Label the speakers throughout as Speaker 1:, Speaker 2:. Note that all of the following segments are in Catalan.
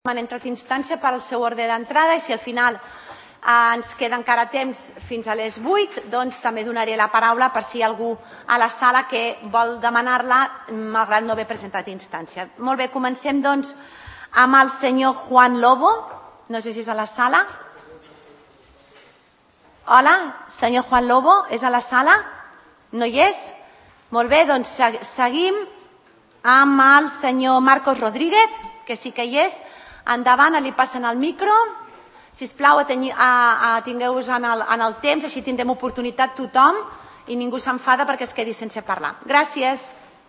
Speaker 1: Han entrat instància per al seu ordre d'entrada i si al final ens queda encara temps fins a les 8, doncs també donaré la paraula per si hi ha algú a la sala que vol demanar-la malgrat no haver presentat instància. Molt bé, comencem doncs amb el senyor Juan Lobo. No sé si és a la sala. Hola, senyor Juan Lobo, és a la sala? No hi és? Molt bé, doncs seguim amb el senyor Marcos Rodríguez, que sí que hi és. Endavant, li passen el micro. Sisplau, tingueu-vos en el temps, així tindrem oportunitat tothom i ningú s'enfada perquè es quedi sense parlar. Gràcies.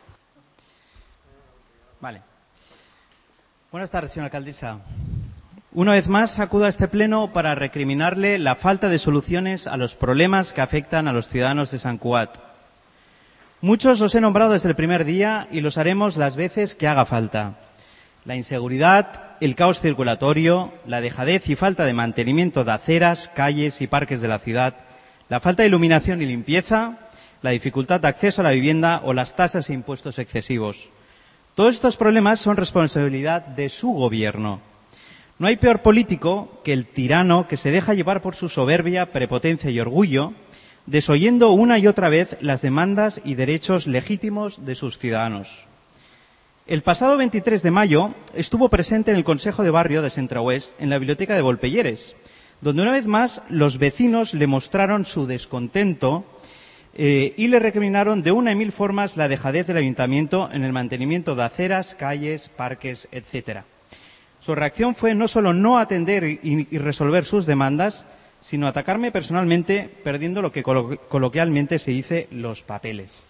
Speaker 2: Vale. Buenas tardes, señora alcaldesa. Una vez más acudo a este pleno para recriminarle la falta de soluciones a los problemas que afectan a los ciudadanos de Sant Cugat. Muchos os he nombrado desde el primer día y los haremos las veces que haga falta. La inseguridad, el caos circulatorio, la dejadez y falta de mantenimiento de aceras, calles y parques de la ciudad, la falta de iluminación y limpieza, la dificultad de acceso a la vivienda o las tasas e impuestos excesivos. Todos estos problemas son responsabilidad de su gobierno. No hay peor político que el tirano que se deja llevar por su soberbia, prepotencia y orgullo, desoyendo una y otra vez las demandas y derechos legítimos de sus ciudadanos. El pasado 23 de mayo estuvo presente en el Consejo de Barrio de Centre-Oest, en la biblioteca de Volpelleres, donde una vez más los vecinos le mostraron su descontento y le recriminaron de una y mil formas la dejadez del ayuntamiento en el mantenimiento de aceras, calles, parques, etc. Su reacción fue no solo no atender y resolver sus demandas, sino atacarme personalmente, perdiendo lo que coloquialmente se dice los papeles.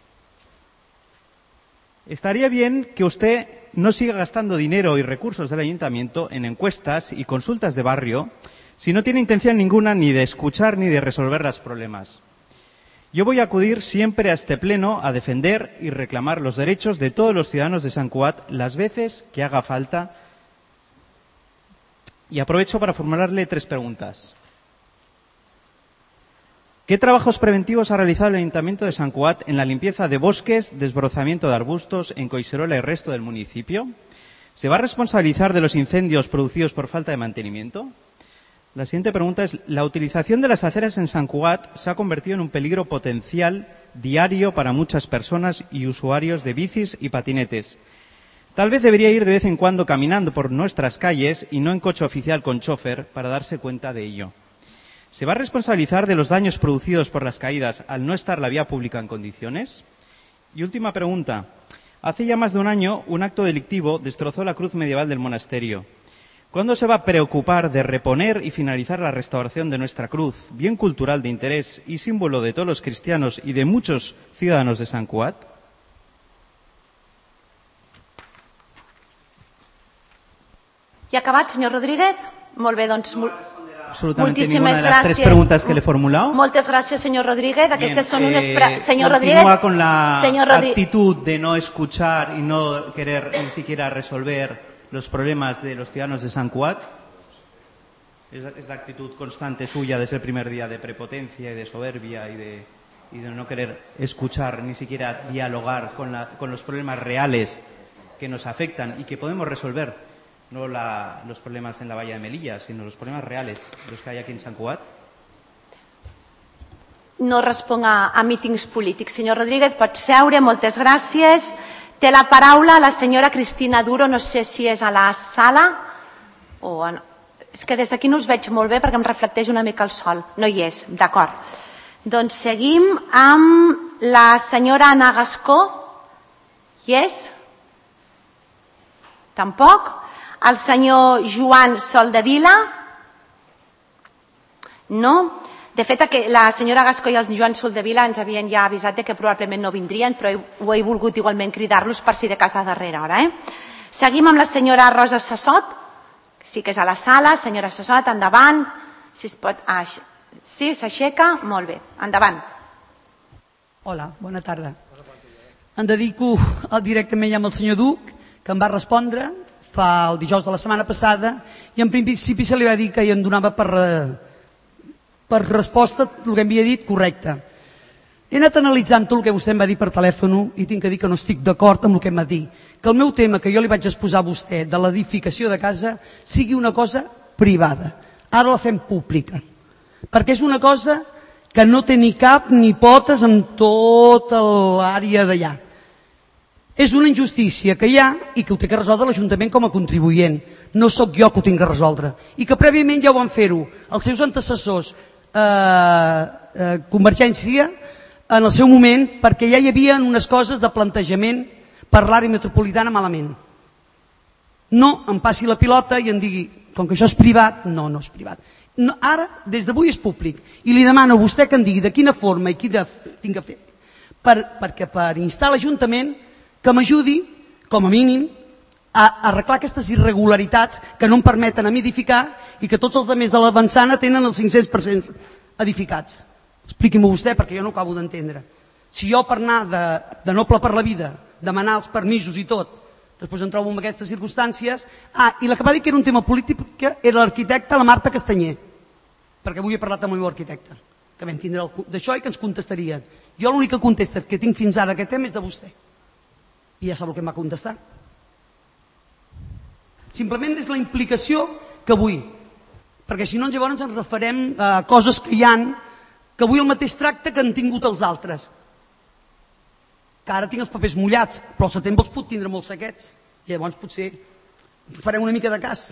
Speaker 2: Estaría bien que usted no siga gastando dinero y recursos del ayuntamiento en encuestas y consultas de barrio si no tiene intención ninguna ni de escuchar ni de resolver los problemas. Yo voy a acudir siempre a este pleno a defender y reclamar los derechos de todos los ciudadanos de Sant Cugat las veces que haga falta. Y aprovecho para formularle 3 preguntas. ¿Qué trabajos preventivos ha realizado el Ayuntamiento de Sant Cugat en la limpieza de bosques, desbrozamiento de arbustos en Collserola y el resto del municipio? ¿Se va a responsabilizar de los incendios producidos por falta de mantenimiento? La siguiente pregunta es, la utilización de las aceras en Sant Cugat se ha convertido en un peligro potencial diario para muchas personas y usuarios de bicis y patinetes. Tal vez debería ir de vez en cuando caminando por nuestras calles y no en coche oficial con chofer para darse cuenta de ello. ¿Se va a responsabilizar de los daños producidos por las caídas al no estar la vía pública en condiciones? Y última pregunta. Hace ya más de un año, un acto delictivo destrozó la cruz medieval del monasterio. ¿Cuándo se va a preocupar de reponer y finalizar la restauración de nuestra cruz, bien cultural de interés y símbolo de todos los cristianos y de muchos ciudadanos de Sant Cugat?
Speaker 1: I acabat, senyor Rodríguez? Molt bé, doncs...
Speaker 2: Absolutamente ninguna de las 3 preguntas que le he formulado.
Speaker 1: Moltes gràcies, senyor Rodríguez. Aquestes són unes...
Speaker 2: Señor Rodríguez, continúa con la actitud de no escuchar y no querer ni siquiera resolver los problemas de los ciudadanos de Sant Cugat. Es la actitud constante suya desde el primer día de prepotencia y de soberbia y de no querer escuchar ni siquiera dialogar con los problemas reales que nos afectan y que podemos resolver. No los problemas en la valla de Melilla, sino los problemas reales, los que hay aquí en Sant Cugat.
Speaker 1: No responc a mítings polítics. Senyor Rodríguez, pot seure, moltes gràcies. Té la paraula la senyora Cristina Duro, no sé si és a la sala o... És que des d'aquí no us veig molt bé perquè em reflecteix una mica el sol. No hi és, d'acord. Doncs seguim amb la senyora Anna Gascó. Hi és? Tampoc? El senyor Joan Soldevila? No? De fet, la senyora Gascó i el Joan Soldevila ens havien ja avisat que probablement no vindrien, però ho he volgut igualment cridar-los per si de casa a darrera hora. Seguim amb la senyora Rosa Sassot, que sí que és a la sala. Senyora Sassot, endavant. Si es pot... Sí, s'aixeca? Molt bé. Endavant.
Speaker 3: Hola, bona tarda. Em dedico directament amb el senyor Duc, que em va respondre fa el dijous de la setmana passada i en principi se li va dir que em donava per resposta el que em havia dit correcte. He anat analitzant tot el que vostè em va dir per telèfon i tinc que dir que no estic d'acord amb el que em va dir. Que el meu tema que jo li vaig exposar a vostè de l'edificació de casa sigui una cosa privada. Ara la fem pública. Perquè és una cosa que no té ni cap ni potes en tota l'àrea d'allà. És una injustícia que hi ha i que ho té que resoldre l'Ajuntament com a contribuent. No sóc jo que ho tinc que resoldre. I que prèviament ja ho van fer-ho els seus antecessors, Convergència, en el seu moment, perquè ja hi havia unes coses de plantejament per l'àrea metropolitana malament. No em passi la pilota i em digui, com que això és privat, no és privat. No, ara, des d'avui és públic, i li demano a vostè que em digui de quina forma i quina tinc que fer, perquè per instar l'Ajuntament que m'ajudi, com a mínim, a arreglar aquestes irregularitats que no em permeten a mi edificar i que tots els altres de l'avançana tenen el 500% edificats. Expliqui-m'ho vostè, perquè jo no ho acabo d'entendre. Si jo per anar de noble per la vida, demanar els permisos i tot, després em trobo en aquestes circumstàncies. I la que va dir que era un tema polític era l'arquitecta, la Marta Castanyer, perquè avui he parlat amb el meu arquitecte, que vam tindre d'això i que ens contestarien. Jo l'única contesta que tinc fins ara aquest tema és de vostè. I ja sap el que em va contestar. Simplement és la implicació que vull, perquè si no llavors ens referem a coses que hi han, que vull el mateix tracte que han tingut els altres. Que ara tinc els papers mullats, però al setembre els puc tindre molt sequets. I llavors potser farem una mica de cas.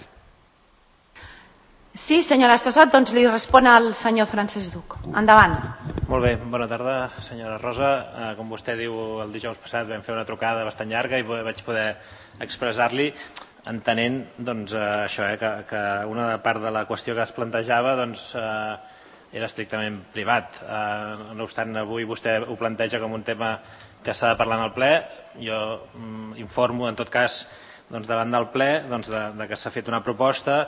Speaker 1: Sí, senyora Sassot, doncs li respon al senyor Francesc Duc. Endavant.
Speaker 4: Molt bé, bona tarda, senyora Rosa. Com vostè diu, el dijous passat vam fer una trucada bastant llarga i vaig poder expressar-li, entenent doncs, això, que una part de la qüestió que es plantejava doncs, era estrictament privat. No obstant, avui vostè ho planteja com un tema que s'ha de parlar en el ple. Jo informo, en tot cas, doncs, davant del ple que s'ha fet una proposta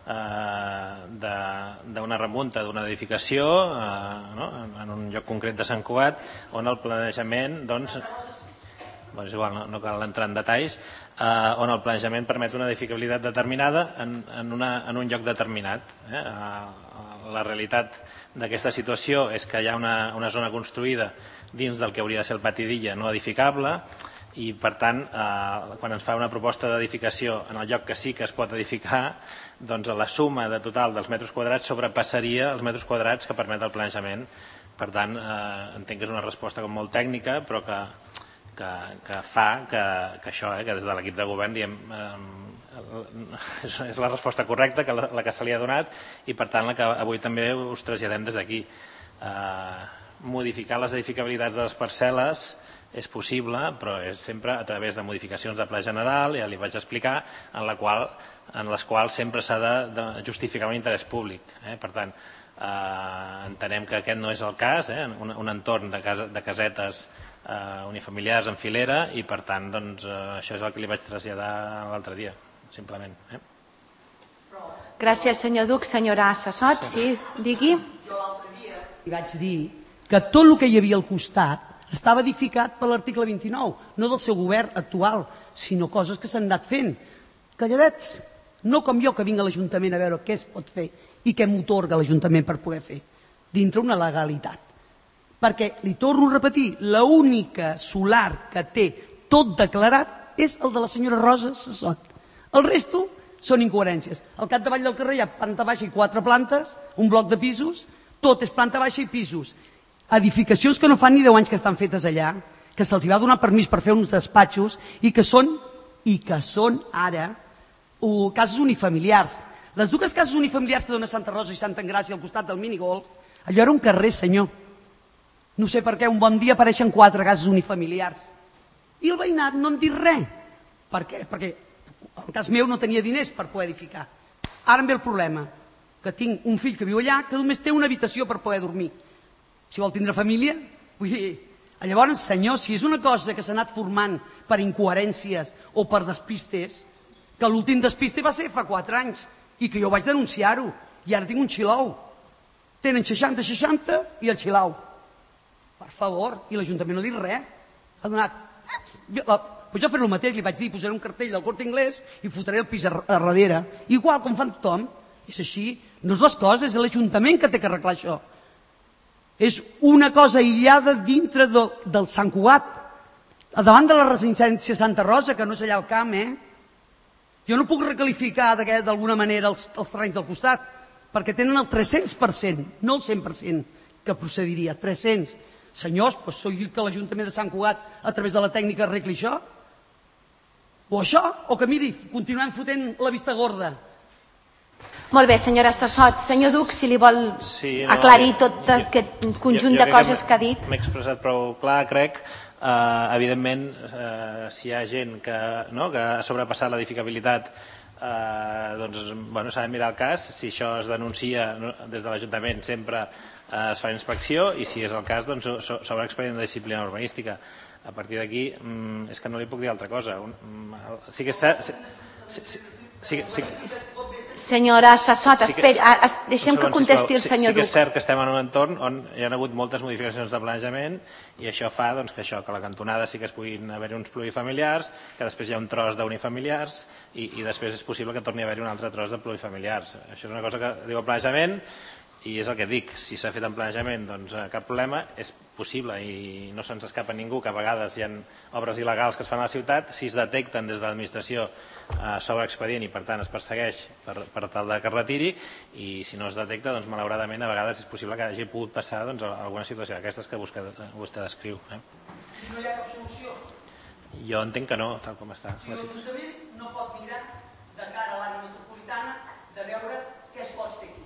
Speaker 4: d'una remunta d'una edificació en un lloc concret de Sant Cugat, on el planejament, doncs, és igual, no cal entrar en detalls, on el planejament permet una edificabilitat determinada en un lloc determinat. La realitat d'aquesta situació és que hi ha una zona construïda dins del que hauria de ser el pati d'illa no edificable, i per tant quan ens fa una proposta d'edificació en el lloc que sí que es pot edificar, doncs la suma de total dels metres quadrats sobrepassaria els metres quadrats que permet el planejament. Per tant, entenc que és una resposta com molt tècnica, però que fa que això, que des de l'equip de govern diem és la resposta correcta, la que se li ha donat, i per tant la que avui també us traslladem des d'aquí. Modificar les edificabilitats de les parcel·les és possible, però és sempre a través de modificacions de pla general, ja li vaig explicar, en les quals sempre s'ha de justificar un interès públic. Per tant, entenem que aquest no és el cas, un entorn de casetes unifamiliars en filera, i per tant això és el que li vaig traslladar l'altre dia, simplement.
Speaker 1: Gràcies, senyor Duc. Senyora Sassot, sí, digui.
Speaker 3: Jo l'altre dia li vaig dir que tot el que hi havia al costat estava edificat per l'article 29, no del seu govern actual, sinó coses que s'han anat fent. Calladets, no com jo que vinc a l'Ajuntament a veure què es pot fer i què m'otorga l'Ajuntament per poder fer, dintre una legalitat. Perquè, li torno a repetir, l'única solar que té tot declarat és el de la senyora Rosa Sassot. El resto són incoherències. Al capdavall del carrer hi ha planta baixa i 4 plantes, un bloc de pisos, tot és planta baixa i pisos. Edificacions que no fan ni 10 anys que estan fetes allà, que se'ls va donar permís per fer uns despatxos i que són ara cases unifamiliars. Les dues cases unifamiliars que dona Santa Rosa i Santa Engràcia al costat del minigolf, allò era un carrer, senyor. No sé per què un bon dia apareixen 4 cases unifamiliars. I el veïnat no en diu res. Per què? Perquè el cas meu no tenia diners per poder edificar. Ara em ve el problema, que tinc un fill que viu allà que només té una habitació per poder dormir. Si vol tindre família, vull dir, llavors, senyor, si és una cosa que s'ha anat formant per incoherències o per despistes, que l'últim despiste va ser fa 4 anys i que jo vaig denunciar-ho, i ara tinc un xilau. Tenen 60-60 i el xilau. Per favor, i l'Ajuntament no diu res. Ha donat... Pues jo faré el mateix, li vaig dir, posaré un cartell del Corte Inglés i fotré el pis a darrere. Igual com fan tothom. És així. No és les coses, és l'Ajuntament que té que arreglar això. És una cosa aïllada dintre del Sant Cugat, davant de la residència Santa Rosa, que no és allà al camp, Jo no puc recalificar d'alguna manera els terrenys del costat, perquè tenen el 300%, no el 100% que procediria, 300. Senyors, doncs soy que l'Ajuntament de Sant Cugat, a través de la tècnica, arregli això? O això, o que miri, continuem fotent la vista gorda.
Speaker 1: Molt bé, senyora Sassot. Senyor Duc, si li vol aclarir tot aquest conjunt de coses que ha dit.
Speaker 4: M'he expressat prou clar, crec. Evidentment, si hi ha gent que ha sobrepassat l'edificabilitat, doncs s'ha de mirar el cas. Si això es denuncia des de l'Ajuntament, sempre es fa inspecció, i si és el cas, doncs s'obre expedient de disciplina urbanística. A partir d'aquí, és que no li puc dir altra cosa. Sí que és cert...
Speaker 1: Senyora Sassot, deixem que contesti el senyor Duc.
Speaker 4: Sí que és cert que estem en un entorn on hi ha hagut moltes modificacions de planejament, i això fa que a la cantonada sí que es puguin haver-hi uns plurifamiliars, que després hi ha un tros d'unifamiliars, i després és possible que torni a haver-hi un altre tros de plurifamiliars. Això és una cosa que diu el planejament, i és el que dic, si s'ha fet en planejament, doncs cap problema, és possible i no se'ns escapa ningú que a vegades hi ha obres il·legals que es fan a la ciutat. Si es detecten des de l'administració, s'obre expedient i per tant es persegueix per tal que es retiri, i si no es detecta, doncs malauradament a vegades és possible que hagi pogut passar alguna situació d'aquestes que vostè descriu.
Speaker 3: Si no hi ha cap solució?
Speaker 4: Jo entenc que no, tal com està.
Speaker 3: Si l'Ajuntament no pot mirar de cara a l'àrea metropolitana de veure què es pot fer aquí.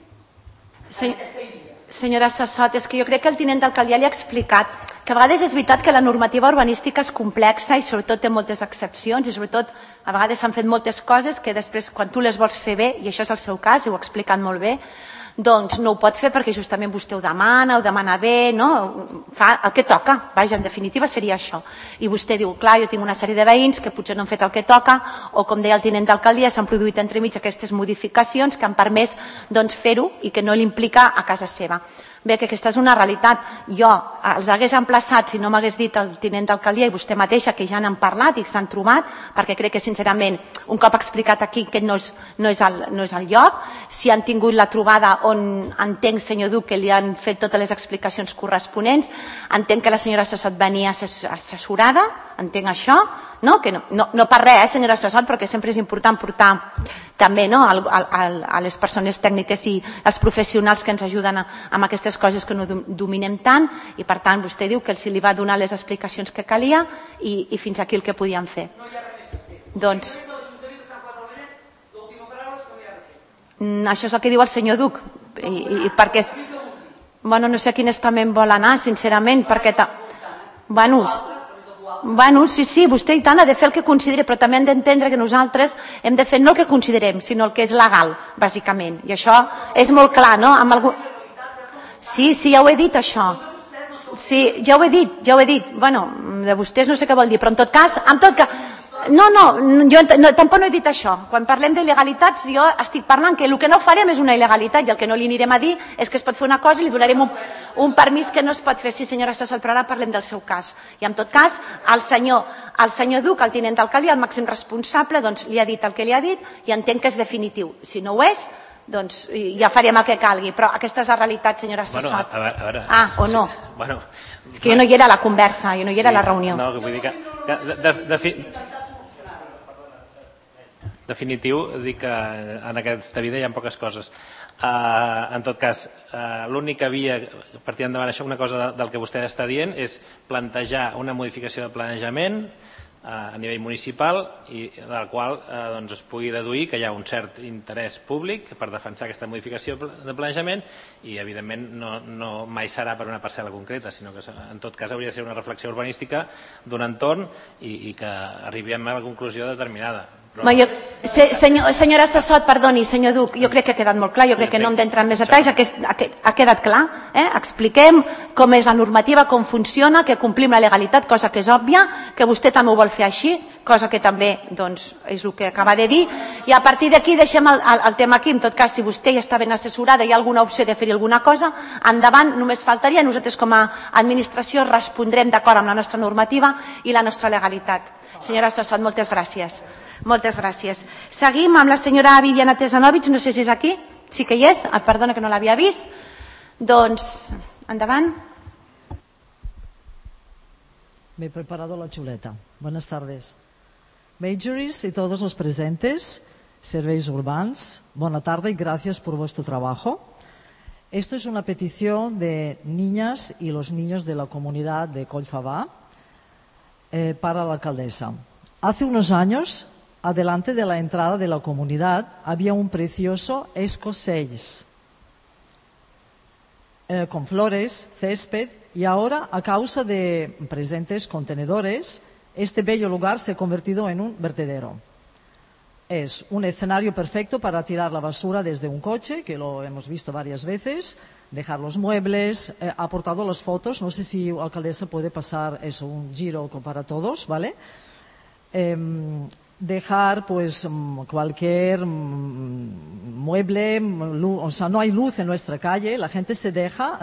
Speaker 1: Senyora Sassot, és que jo crec que el tinent d'alcaldia li ha explicat que a vegades és veritat que la normativa urbanística és complexa i sobretot té moltes excepcions, i sobretot a vegades s'han fet moltes coses que després quan tu les vols fer bé, i això és el seu cas, i ho ha explicat molt bé, doncs no ho pot fer perquè justament vostè ho demana bé, fa el que toca, vaja, en definitiva seria això. I vostè diu, clar, jo tinc una sèrie de veïns que potser no han fet el que toca, o com deia el tinent d'alcaldia, s'han produït entremig aquestes modificacions que han permès fer-ho i que no l'implica a casa seva. Bé, que aquesta és una realitat. Jo els hagués emplaçat, si no m'hagués dit el tinent d'alcaldia i vostè mateixa, que ja n'han parlat i s'han trobat, perquè crec que sincerament un cop explicat aquí que no és el lloc. Si han tingut la trobada on entenc, senyor Duc, que li han fet totes les explicacions corresponents, entenc que la senyora Sassot venia assessorada, entenc això, no per res, senyora Sassot, perquè sempre és important portar també a les persones tècniques i els professionals que ens ajuden amb aquestes coses que no dominem tant, i per tant vostè diu que si li va donar les explicacions que calia i fins aquí el que podíem fer. Doncs això és el que diu el senyor Duc, i perquè no sé a quin estament vol anar, sincerament, perquè sí, vostè i tant ha de fer el que consideri, però també hem d'entendre que nosaltres hem de fer no el que considerem, sinó el que és legal, bàsicament, i això és molt clar, no? Sí, ja ho he dit, això. Sí, ja ho he dit. Bueno, de vostès no sé què vol dir, però en tot cas... No, jo tampoc no he dit això. Quan parlem d'il·legalitats, jo estic parlant que el que no farem és una il·legalitat, i el que no li anirem a dir és que es pot fer una cosa i li donarem un permís que no es pot fer. Sí, senyora Sassot, però ara parlem del seu cas. I en tot cas, el senyor Duc, el tinent d'alcaldia, el màxim responsable, doncs li ha dit el que li ha dit i entenc que és definitiu. Si no ho és, doncs ja farem el que calgui, però aquesta és la realitat, senyora Sassot. O no? És que jo no hi era a la conversa, jo no hi era a la reunió.
Speaker 4: No, que vull dir que... Definitiu, dic que en aquesta vida hi ha poques coses. En tot cas, l'única via per tirar endavant això, una cosa del que vostè està dient, és plantejar una modificació de planejament a nivell municipal, i del qual es pugui deduir que hi ha un cert interès públic per defensar aquesta modificació de planejament, i evidentment no mai serà per una parcel·la concreta, sinó que en tot cas hauria de ser una reflexió urbanística d'un entorn i que arribem a la conclusió determinada.
Speaker 1: Senyora Sassot, perdoni, senyor Duc, jo crec que ha quedat molt clar, jo crec que no hem d'entrar en més detalls, ha quedat clar, expliquem com és la normativa, com funciona, que complim la legalitat, cosa que és òbvia, que vostè també ho vol fer així, cosa que també és el que acaba de dir, i a partir d'aquí deixem el tema aquí. En tot cas, si vostè ja està ben assessorada i hi ha alguna opció de fer alguna cosa, endavant, només faltaria. Nosaltres com a administració respondrem d'acord amb la nostra normativa i la nostra legalitat. Senyora Sassot, moltes gràcies. Moltes gràcies. Seguim amb la senyora Viviana Tesanovic, no sé si és aquí, sí que hi és, perdona que no l'havia vist. Doncs Endavant.
Speaker 5: Me he preparado la chuleta. Buenas tardes. Majoris y todos los presentes, Serveis Urbans, buena tarde y gracias por vuestro trabajo. Esto es una petición de niñas y los niños de la comunidad de Collfabà para la alcaldesa. Hace unos años, adelante de la entrada de la comunidad, había un precioso escocés con flores, césped, y ahora, a causa de presentes contenedores, este bello lugar se ha convertido en un vertedero. Es un escenario perfecto para tirar la basura desde un coche, que lo hemos visto varias veces, dejar los muebles, ha aportado las fotos, no sé si la alcaldesa puede pasar eso, un giro para todos, ¿vale? Dejar pues cualquier mueble, o sea, no hay luz en nuestra calle, la gente se deja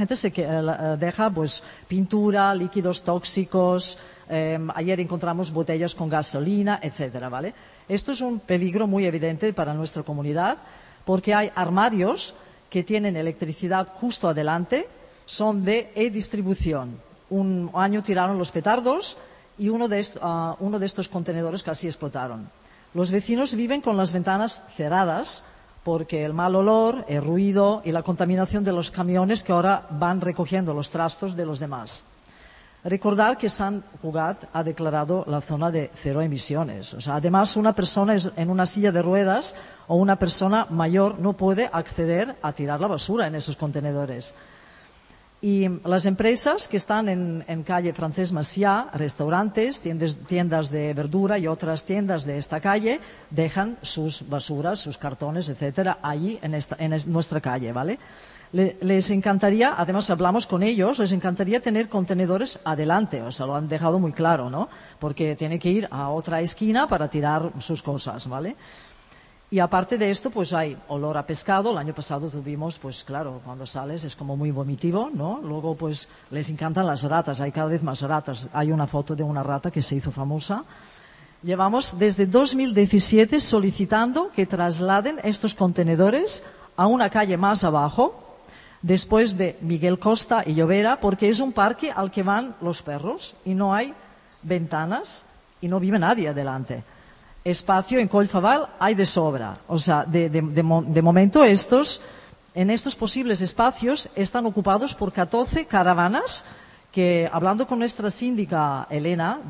Speaker 5: pues pintura, líquidos tóxicos, ayer encontramos botellas con gasolina, etcétera, ¿vale? Esto es un peligro muy evidente para nuestra comunidad porque hay armarios que tienen electricidad justo adelante, son de e-distribución. Un año tiraron los petardos y uno de estos contenedores casi explotaron. Los vecinos viven con las ventanas cerradas porque el mal olor, el ruido y la contaminación de los camiones que ahora van recogiendo los trastos de los demás. Recordar que Sant Cugat ha declarado la zona de cero emisiones. O sea, además, una persona en una silla de ruedas o una persona mayor no puede acceder a tirar la basura en esos contenedores. Y las empresas que están en calle Francesc Macià, restaurantes, tiendas de verdura y otras tiendas de esta calle, dejan sus basuras, sus cartones, etcétera, allí en nuestra calle, ¿vale? Les encantaría, además hablamos con ellos, les encantaría tener contenedores adelante, o sea, lo han dejado muy claro, ¿no? Porque tiene que ir a otra esquina para tirar sus cosas, ¿vale? Y aparte de esto, pues hay olor a pescado. El año pasado tuvimos, pues claro, cuando sales es como muy vomitivo, ¿no? Luego, pues les encantan las ratas, hay cada vez más ratas. Hay una foto de una rata que se hizo famosa. Llevamos desde 2017 solicitando que trasladen estos contenedores a una calle más abajo, después de Miguel Costa y Llobera, porque es un parque al que van los perros y no hay ventanas y no vive nadie adelante. Espacio en Collfabà hay de sobra. O sea, de momento en estos posibles espacios están ocupados por 14 caravanas que, hablando con nuestra síndica Elena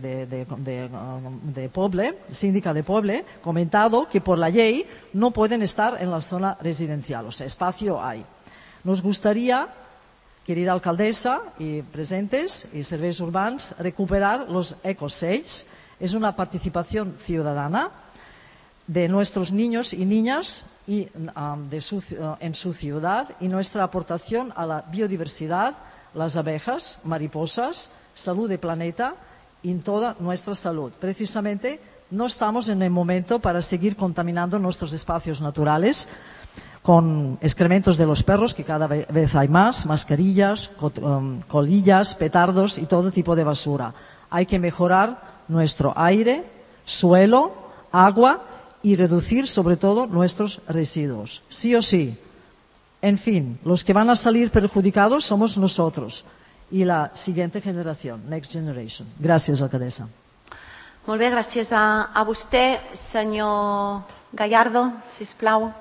Speaker 5: de Poble, síndica de Poble, comentado que por la ley no pueden estar en la zona residencial. O sea, espacio hay. Nos gustaría, querida alcaldesa y presentes y serveis urbans, recuperar los ecosells. Es una participación ciudadana de nuestros niños y niñas en su ciudad y nuestra aportación a la biodiversidad, las abejas, mariposas, salud del planeta y en toda nuestra salud. Precisamente no estamos en el momento para seguir contaminando nuestros espacios naturales con excrementos de los perros, que cada vez hay más, mascarillas, colillas, petardos y todo tipo de basura. Hay que mejorar nuestro aire, suelo, agua y reducir sobre todo nuestros residuos. Sí o sí. En fin, los que van a salir perjudicados somos nosotros y la siguiente generación, Next Generation. Gràcies, alcaldessa.
Speaker 1: Molt bé, gràcies a vostè. Senyor Gallardo, sisplau.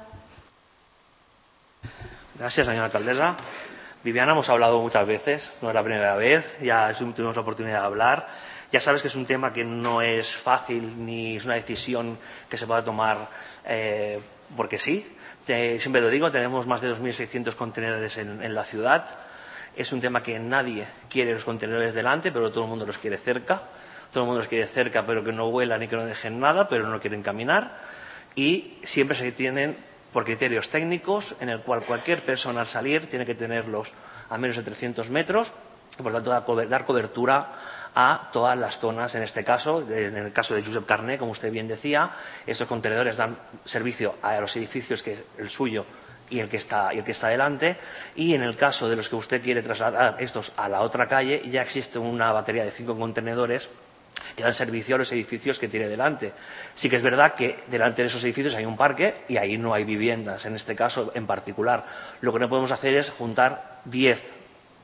Speaker 6: Gracias, señora alcaldesa. Viviana, hemos hablado muchas veces, no es la primera vez, ya tuvimos la oportunidad de hablar. Ya sabes que es un tema que no es fácil ni es una decisión que se pueda tomar porque sí. Siempre lo digo, tenemos más de 2.600 contenedores en la ciudad. Es un tema que nadie quiere los contenedores delante, pero todo el mundo los quiere cerca. Todo el mundo los quiere cerca, pero que no huelan y que no dejen nada, pero no quieren caminar. Y siempre se tienen por criterios técnicos, en el cual cualquier persona al salir tiene que tenerlos a menos de 300 metros y por tanto dar cobertura a todas las zonas. En este caso, en el caso de Josep Carné, como usted bien decía, estos contenedores dan servicio a los edificios, que el suyo y el que está delante, y en el caso de los que usted quiere trasladar estos a la otra calle, ya existe una batería de 5 contenedores que dan servicio a los edificios que tiene delante. Sí que es verdad que delante de esos edificios hay un parque y ahí no hay viviendas, en este caso en particular. Lo que no podemos hacer es juntar 10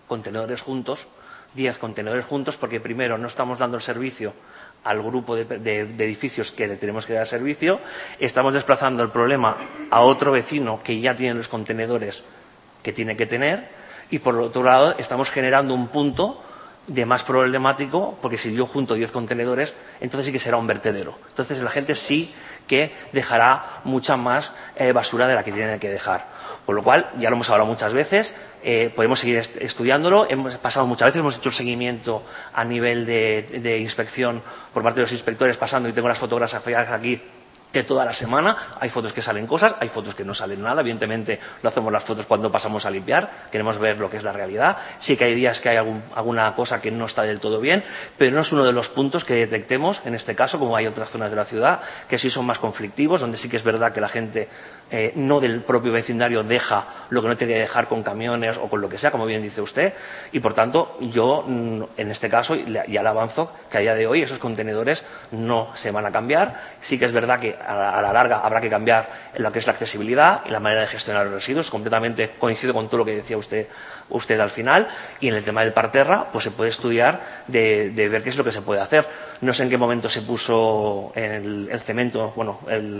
Speaker 6: contenedores juntos, 10 contenedores juntos, porque primero no estamos dando el servicio al grupo de edificios que le tenemos que dar servicio, estamos desplazando el problema a otro vecino que ya tiene los contenedores que tiene que tener, y por otro lado estamos generando un punto de más problemático, porque si yo junto 10 contenedores, entonces sí que será un vertedero. Entonces la gente sí que dejará mucha más basura de la que tiene que dejar. Con lo cual, ya lo hemos hablado muchas veces, podemos seguir estudiándolo. Hemos pasado muchas veces, hemos hecho el seguimiento a nivel de inspección por parte de los inspectores pasando, y tengo las fotografías aquí de toda la semana. Hay fotos que salen cosas, hay fotos que no salen nada. Evidentemente, no hacemos las fotos cuando pasamos a limpiar, queremos ver lo que es la realidad. Sí que hay días que hay alguna cosa que no está del todo bien, pero no es uno de los puntos que detectemos en este caso, como hay otras zonas de la ciudad que sí son más conflictivos, donde sí que es verdad que la gente no del propio vecindario deja lo que no tiene que dejar con camiones o con lo que sea, como bien dice usted, y por tanto yo en este caso ya le avanzo que a día de hoy esos contenedores no se van a cambiar. Sí que es verdad que a la larga habrá que cambiar lo que es la accesibilidad y la manera de gestionar los residuos. Completamente coincido con todo lo que decía usted al final. Y en el tema del parterra, pues se puede estudiar de ver qué es lo que se puede hacer. No sé en qué momento se puso el cemento, bueno,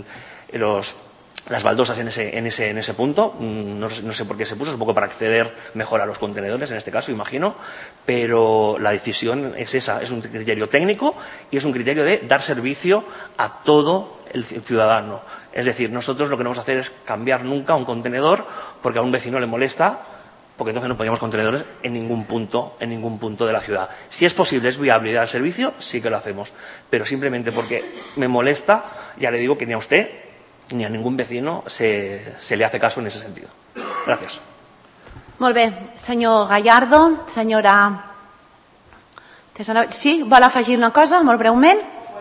Speaker 6: las baldosas en ese punto, no sé por qué se puso, supongo para acceder mejor a los contenedores en este caso, imagino, pero la decisión es esa, es un criterio técnico y es un criterio de dar servicio a todo el ciudadano. Es decir, nosotros lo que no vamos a hacer es cambiar nunca un contenedor porque a un vecino le molesta, porque entonces no ponemos contenedores en ningún punto de la ciudad. Si es posible, es viable y dar servicio, sí que lo hacemos, pero simplemente porque me molesta, ya le digo que ni a usted ni a ningún vecino se le hace caso en ese sentido. Gracias.
Speaker 1: Molt bé. Senyor Gallardo, senyora... Sí, vol afegir una cosa, molt breument?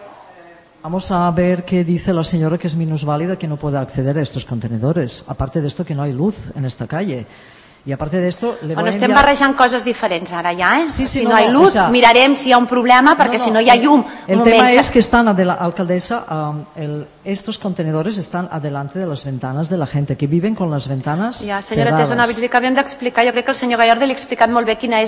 Speaker 5: Vamos a ver qué dice la señora que es minusválida, que no puede acceder a estos contenedores. Aparte de esto, que no hay luz en esta calle. Y aparte de esto, le voy a
Speaker 1: estem barrejant coses diferents ara ja, eh?
Speaker 5: Sí,
Speaker 1: si no hi ha luz, mirarem si hi ha un problema, perquè si no hi ha llum...
Speaker 5: El tema es que están, alcaldesa, estos contenedores están adelante de las ventanas de la gente, que viven con las ventanas cerradas.
Speaker 1: Senyora Tesanovich, que havíem d'explicar, jo crec que el senyor Gallardo li ha explicat molt bé quina és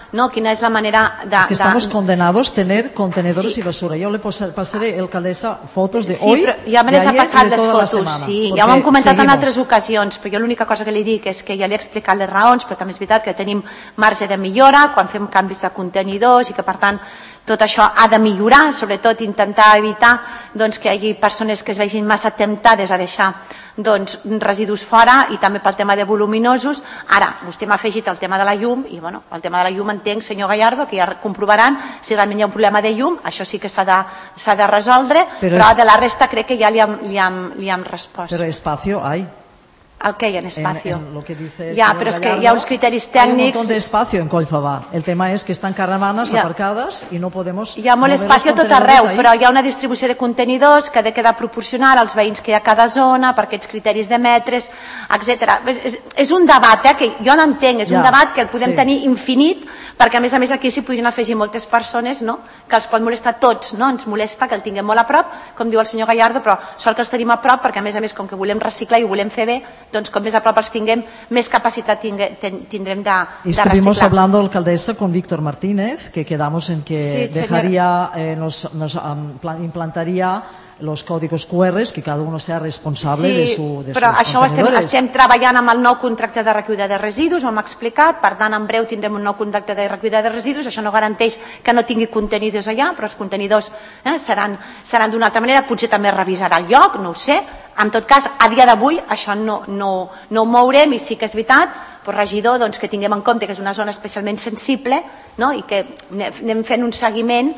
Speaker 1: la manera de...
Speaker 5: Es que estamos condenados a tener contenedores y basura. Yo le pasaré, alcaldesa, fotos de hoy,
Speaker 1: ja me les ha passat les fotos,
Speaker 5: sí,
Speaker 1: ja ho hem comentat en altres ocasions, però jo l'única cosa que li dic és que ja li he explicat les raons, però també és veritat que tenim marge de millora quan fem canvis de contenidors i que per tant tot això ha de millorar, sobretot intentar evitar que hi hagi persones que es vegin massa temptades a deixar residus fora, i també pel tema de voluminosos. Ara, vostè m'ha afegit el tema de la llum, i el tema de la llum entenc, senyor Gallardo, que ja comprovaran si realment hi ha un problema de llum, això sí que s'ha de resoldre, però de la resta crec que ja li hem respost.
Speaker 5: Però espacio hay.
Speaker 1: El que hi ha en espacio.
Speaker 5: En lo que dice
Speaker 1: ja, però és que hi ha uns criteris tècnics.
Speaker 5: Hay un montón de espacio en Collfabà. El tema es que están caravanas aparcadas y no podemos...
Speaker 1: Hi ha molt espacio tot arreu, però hi ha una distribució de contenidors que ha de quedar proporcional als veïns que hi ha a cada zona, per aquests criteris de metres, etc. És un debat que jo no entenc, és un debat que el podem tenir infinit, perquè a més aquí s'hi podrien afegir moltes persones que els pot molestar tots, ens molesta que el tinguem molt a prop, com diu el senyor Gallardo, però sort que els tenim a prop, perquè a més com que volem reciclar i ho volem fer bé, doncs com més a prop els tinguem, més capacitat tindrem de reciclar.
Speaker 5: Estuvimos hablando, alcaldesa, con Víctor Martínez, que quedamos en que dejaría, nos implantaría los códigos QR, que cada uno sea responsable de sus contenedores.
Speaker 1: Però això estem treballant amb el nou contracte de recollida de residus, ho hem explicat, per tant en breu tindrem un nou contracte de recollida de residus. Això no garanteix que no tingui contenidors allà, però els contenidors seran d'una altra manera, potser també revisarà el lloc, no ho sé. En tot cas, a dia d'avui això no ho mourem, i sí que és veritat, regidor, que tinguem en compte que és una zona especialment sensible i que anem fent un seguiment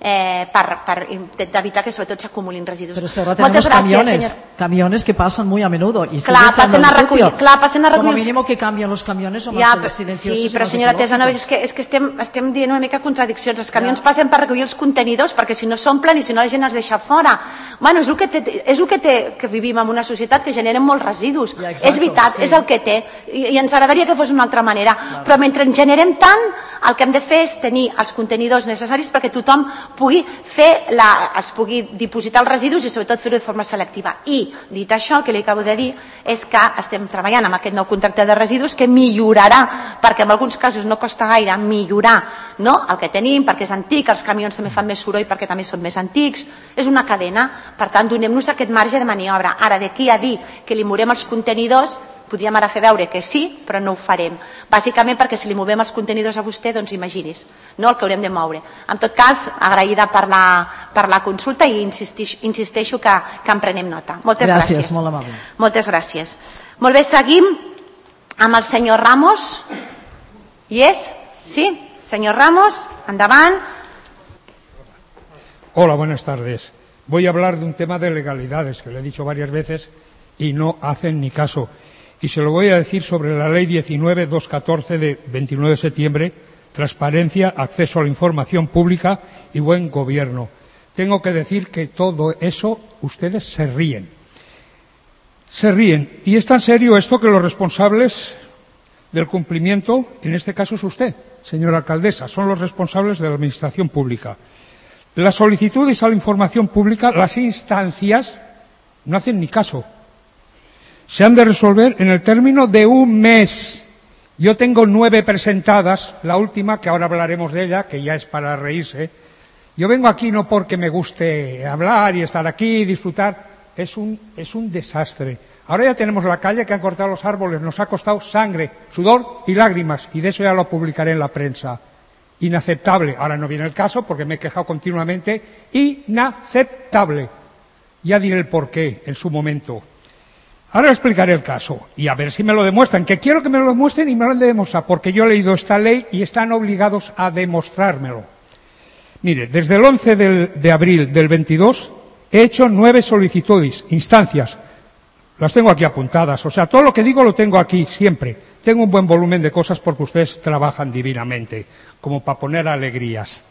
Speaker 1: para evitar que sobre todo se acumulen residuos.
Speaker 5: Pero ahora tenemos camiones que pasan muy a menudo y
Speaker 1: pasen a recollir.
Speaker 5: Como mínimo que cambien los camiones o más silenciosos.
Speaker 1: Sí, però senyora Tesanovich, és que estem dient una mica contradiccions. Els camions passen per recollir els contenidors perquè si no s'omplen i si no la gent els deixa fora. Bueno, és el que té que vivim en una societat que genera molts residus. És veritat, és el que té. I ens agradaria que fos d'una altra manera. Però mentre en generem tant, el que hem de fer és tenir els contenidors necessaris perquè tothom pugui pugui dipositar els residus i sobretot fer-ho de forma selectiva. I, dit això, el que li acabo de dir és que estem treballant amb aquest nou contracte de residus que millorarà, perquè en alguns casos no costa gaire millorar el que tenim, perquè és antic, els camions també fan més soroll perquè també són més antics, és una cadena, per tant donem-nos aquest marge de maniobra. Ara, d'aquí a dir que li movem els contenidors, podríem ara fer veure que sí, però no ho farem. Bàsicament perquè si li movem els contenidors a vostè, doncs imagini's el que haurem de moure. En tot cas, agraïda per la consulta i insisteixo que en prenem nota. Moltes gràcies.
Speaker 5: Gràcies, molt amable.
Speaker 1: Moltes gràcies. Molt bé, seguim amb el senyor Ramos. Hi és? Sí? Senyor Ramos, endavant.
Speaker 7: Hola, buenas tardes. Voy a hablar de un tema de legalidades que le he dicho varias veces y no hacen ni caso. Y se lo voy a decir sobre la Ley 19.214 de 29 de septiembre, transparencia, acceso a la información pública y buen gobierno. Tengo que decir que todo eso ustedes se ríen. Se ríen. Y es tan serio esto que los responsables del cumplimiento, en este caso es usted, señora alcaldesa, son los responsables de la administración pública. Las solicitudes a la información pública, las instancias, no hacen ni caso. Se han de resolver en el término de un mes. Yo tengo 9 presentadas, la última, que ahora hablaremos de ella, que ya es para reírse. Yo vengo aquí no porque me guste hablar y estar aquí y disfrutar. Es un desastre. Ahora ya tenemos la calle que han cortado los árboles, nos ha costado sangre, sudor y lágrimas, y de eso ya lo publicaré en la prensa. Inaceptable. Ahora no viene el caso porque me he quejado continuamente. Inaceptable. Ya diré el porqué en su momento. Ahora explicaré el caso y a ver si me lo demuestran, que quiero que me lo demuestren y me lo han de demostrar, porque yo he leído esta ley y están obligados a demostrármelo. Mire, desde el 11 de abril del 22 he hecho 9 solicitudes, instancias. Las tengo aquí apuntadas, o sea, todo lo que digo lo tengo aquí siempre. Tengo un buen volumen de cosas porque ustedes trabajan divinamente, como para poner alegrías.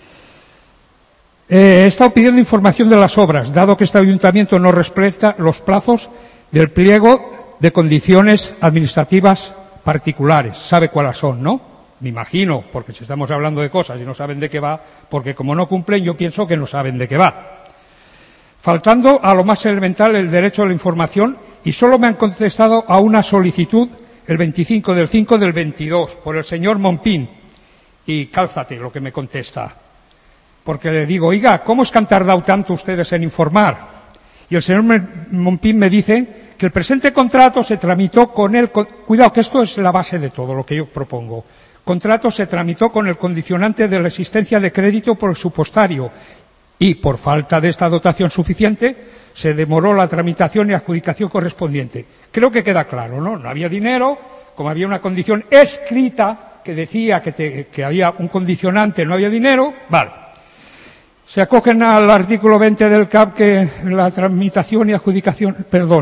Speaker 7: He estado pidiendo información de las obras, dado que este ayuntamiento no respeta los plazos del pliego de condiciones administrativas particulares. ¿Sabe cuáles son, no? Me imagino, porque si estamos hablando de cosas y no saben de qué va, porque como no cumplen yo pienso que no saben de qué va. Faltando a lo más elemental el derecho a la información, y solo me han contestado a una solicitud el 25 del 5 del 22 por el señor Monpín. Y cálzate lo que me contesta. Porque le digo, oiga, ¿cómo es que han tardado tanto ustedes en informar? Y el señor Monpín me dice que el presente contrato se tramitó con el... Cuidado, que esto es la base de todo lo que yo propongo. Contrato se tramitó con el condicionante de la existencia de crédito presupuestario y, por falta de esta dotación suficiente, se demoró la tramitación y adjudicación correspondiente. Creo que queda claro, ¿no? No había dinero, como había una condición escrita que decía que había un condicionante, no había dinero, vale. Se acogen al artículo 20 del CAP que la tramitación y adjudicación,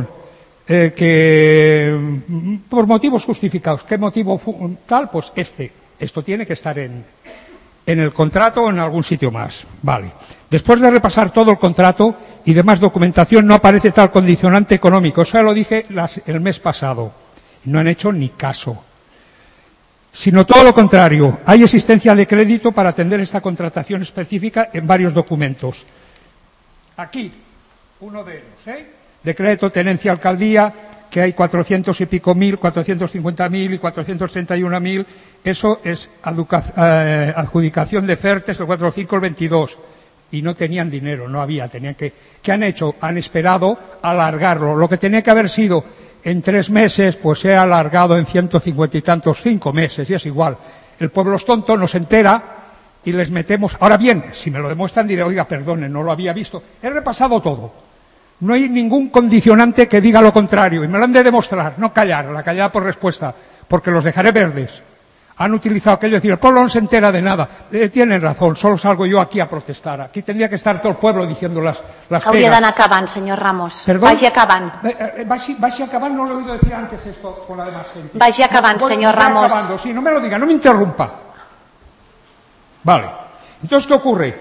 Speaker 7: que por motivos justificados. ¿Qué motivo tal? Pues esto tiene que estar en el contrato o en algún sitio más. Vale. Después de repasar todo el contrato y demás documentación no aparece tal condicionante económico. Eso ya lo dije el mes pasado. No han hecho ni caso. Sino todo lo contrario, hay existencia de crédito para atender esta contratación específica en varios documentos. Aquí, uno de ellos, Decreto, tenencia, alcaldía, que hay 400 y pico mil, 450.000 y 431.000, eso es adjudicación de FERTES, el 45, el 22, y no tenían dinero, no había, ¿qué han hecho? Han esperado alargarlo, lo que tenía que haber sido en 3 meses, pues se ha alargado en 150 y tantos, 5 meses, y es igual. El pueblo es tonto, no se entera y les metemos. Ahora bien, si me lo demuestran diré, oiga, perdone, no lo había visto. He repasado todo. No hay ningún condicionante que diga lo contrario y me lo han de demostrar, no callar, la callada por respuesta, porque los dejaré verdes. Han utilizado aquello de decir, el pueblo no se entera de nada. Tienen razón, solo salgo yo aquí a protestar. Aquí tendría que estar todo el pueblo diciendo las pegas.
Speaker 1: Hauria d'anar acabant, senyor Ramos.
Speaker 7: ¿Perdón?
Speaker 1: Vagi acabant.
Speaker 7: Vagi acabant, no lo he oído decir antes esto con la demás gente.
Speaker 1: Vagi acabant, señor Ramos.
Speaker 7: Acabando. Sí, no me lo diga, no me interrumpa. Vale. Entonces, ¿qué ocurre?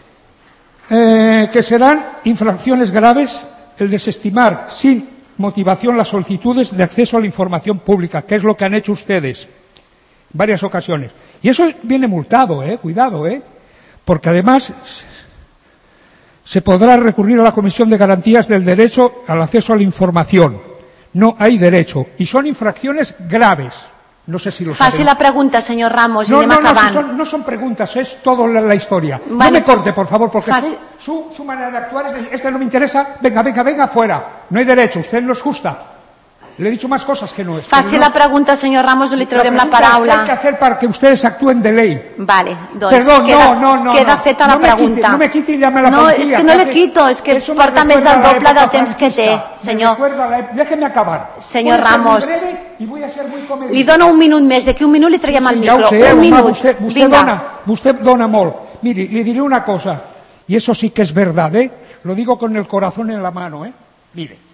Speaker 7: Que serán infracciones graves el desestimar sin motivación las solicitudes de acceso a la información pública, que es lo que han hecho ustedes. varias ocasiones. Y eso viene multado, cuidado, porque además se podrá recurrir a la Comisión de Garantías del Derecho al Acceso a la Información. No hay derecho. Y son infracciones graves. No sé si lo saben.
Speaker 1: Faci la pregunta, señor Ramos, y anem acabant.
Speaker 7: No son preguntas, es toda la historia.
Speaker 1: Vale.
Speaker 7: No me corte, por favor, porque su manera de actuar es de, este no me interesa, venga, fuera. No hay derecho, usted no es justa. Le he dicho más cosas que no es.
Speaker 1: Faci la pregunta, senyor Ramos, o li traurem la paraula.
Speaker 7: ¿Qué hay que hacer para que ustedes actúen de ley?
Speaker 1: Vale, doncs
Speaker 7: Perdón,
Speaker 1: queda feta la pregunta.
Speaker 7: No me quiti ya me la
Speaker 1: No, és que no le quito, és que porta més del doble del temps que té, senyor.
Speaker 7: Déjeme acabar.
Speaker 1: Senyor Ramos,
Speaker 7: y voy a ser muy comedido.
Speaker 1: li dono un minut més, d'aquí un minut li traiem el micro.
Speaker 7: Ja ho sé,
Speaker 1: un minut,
Speaker 7: vostè dona molt. Miri, li diré una cosa, y eso sí que es verdad, lo digo con el corazón en la mano, mire.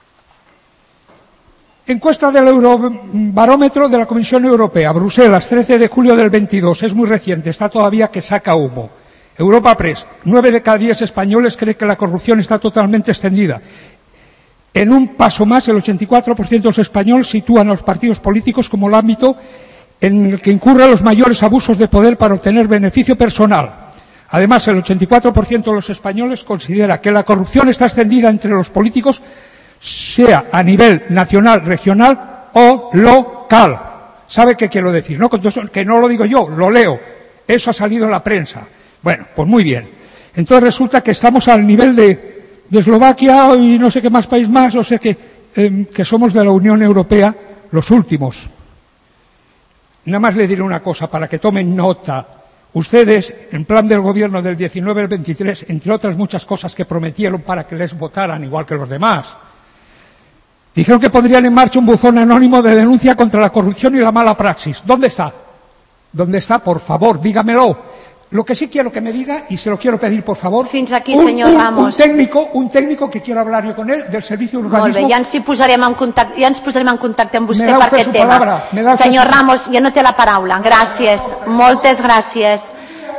Speaker 7: Encuesta del Eurobarómetro de la Comisión Europea, Bruselas, 13 de julio del 22, es muy reciente, está todavía que saca humo. Europa Press, 9 de cada 10 españoles cree que la corrupción está totalmente extendida. En un paso más, el 84% de los españoles sitúan a los partidos políticos como el ámbito en el que incurren los mayores abusos de poder para obtener beneficio personal. Además, el 84% de los españoles considera que la corrupción está extendida entre los políticos, sea a nivel nacional, regional o local. ¿Sabe qué quiero decir? ¿No? Que no lo digo yo, lo leo. Eso ha salido en la prensa. Bueno, pues muy bien. Entonces resulta que estamos al nivel de Eslovaquia y no sé qué más país más, o sea que somos de la Unión Europea los últimos. Nada más le diré una cosa para que tomen nota. Ustedes, en plan del gobierno del 19 al 23, entre otras muchas cosas que prometieron para que les votaran igual que los demás, dijeron que pondrían en marcha un buzón anónimo de denuncia contra la corrupción y la mala praxis. ¿Dónde está? ¿Dónde está? Por favor, dígamelo. Lo que sí quiero que me diga, y se lo quiero pedir, por favor,
Speaker 1: fins aquí, senyor Ramos.
Speaker 7: Un técnico que quiero hablar yo con él, del Servicio de Urbanismo.
Speaker 1: Molt bé, ja ens posarem en contacte amb vostè per aquest tema. Senyor Ramos, ja no té la paraula. Gràcies, moltes gràcies.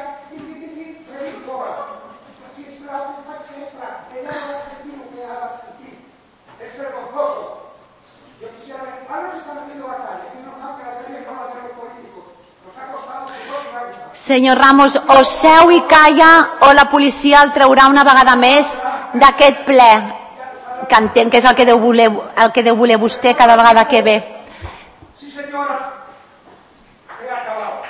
Speaker 1: Senyor Ramos, o seu i calla o la policia el traurà una vegada més d'aquest ple, que entenc que és el que deu voler vostè cada vegada que ve.
Speaker 7: Sí, senyora. He acabado.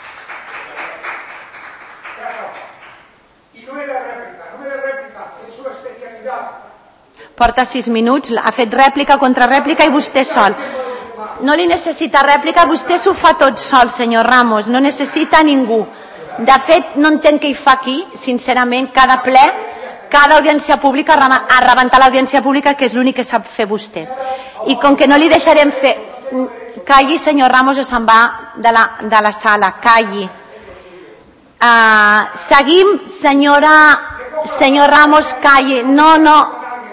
Speaker 7: Y no me de réplica, es su especialidad.
Speaker 1: Porta 6 minuts, ha fet rèplica, contrarèplica i vostè sol. No li necessita rèplica, vostè s'ho fa tot sol, senyor Ramos, no necessita ningú. De fet, no entenc què hi fa aquí, sincerament, cada ple, cada audiència pública, a rebentar l'audiència pública, que és l'únic que sap fer vostè. I com que no li deixarem fer... Calli, senyor Ramos, o se'n va de la sala, calli. Seguim, senyor Ramos, calli. No.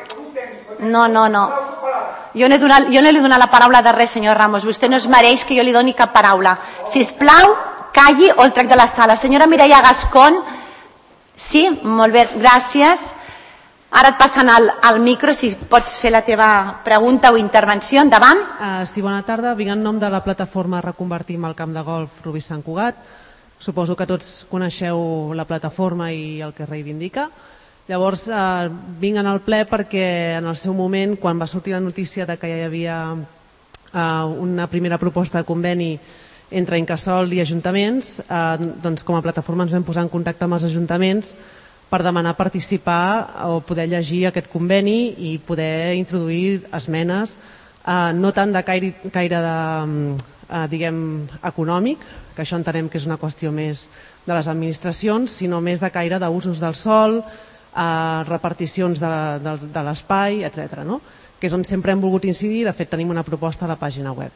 Speaker 1: Jo no li he donat la paraula de res, senyor Ramos. Vostè no es mereix que jo li doni cap paraula. Sisplau, calli o el trec de la sala. Senyora Mireia Gascón. Sí? Molt bé, gràcies. Ara et passen el micro, si pots fer la teva pregunta o intervenció. Endavant.
Speaker 8: Sí, bona tarda. Vinc en nom de la plataforma Reconvertim el camp de golf Rubí Sant Cugat. Suposo que tots coneixeu la plataforma i el que reivindica. Llavors, vinc en el ple perquè en el seu moment, quan va sortir la notícia de que hi havia una primera proposta de conveni entre Incasòl i ajuntaments, doncs com a plataforma ens vam posar en contacte amb els ajuntaments per demanar participar o poder llegir aquest conveni i poder introduir esmenes, no tant de caire diguem, econòmic, que això entenem que és una qüestió més de les administracions, sinó més de caire d'usos del sòl, reparticions de l'espai, etc. Que és on sempre hem volgut incidir. De fet, tenim una proposta a la pàgina web.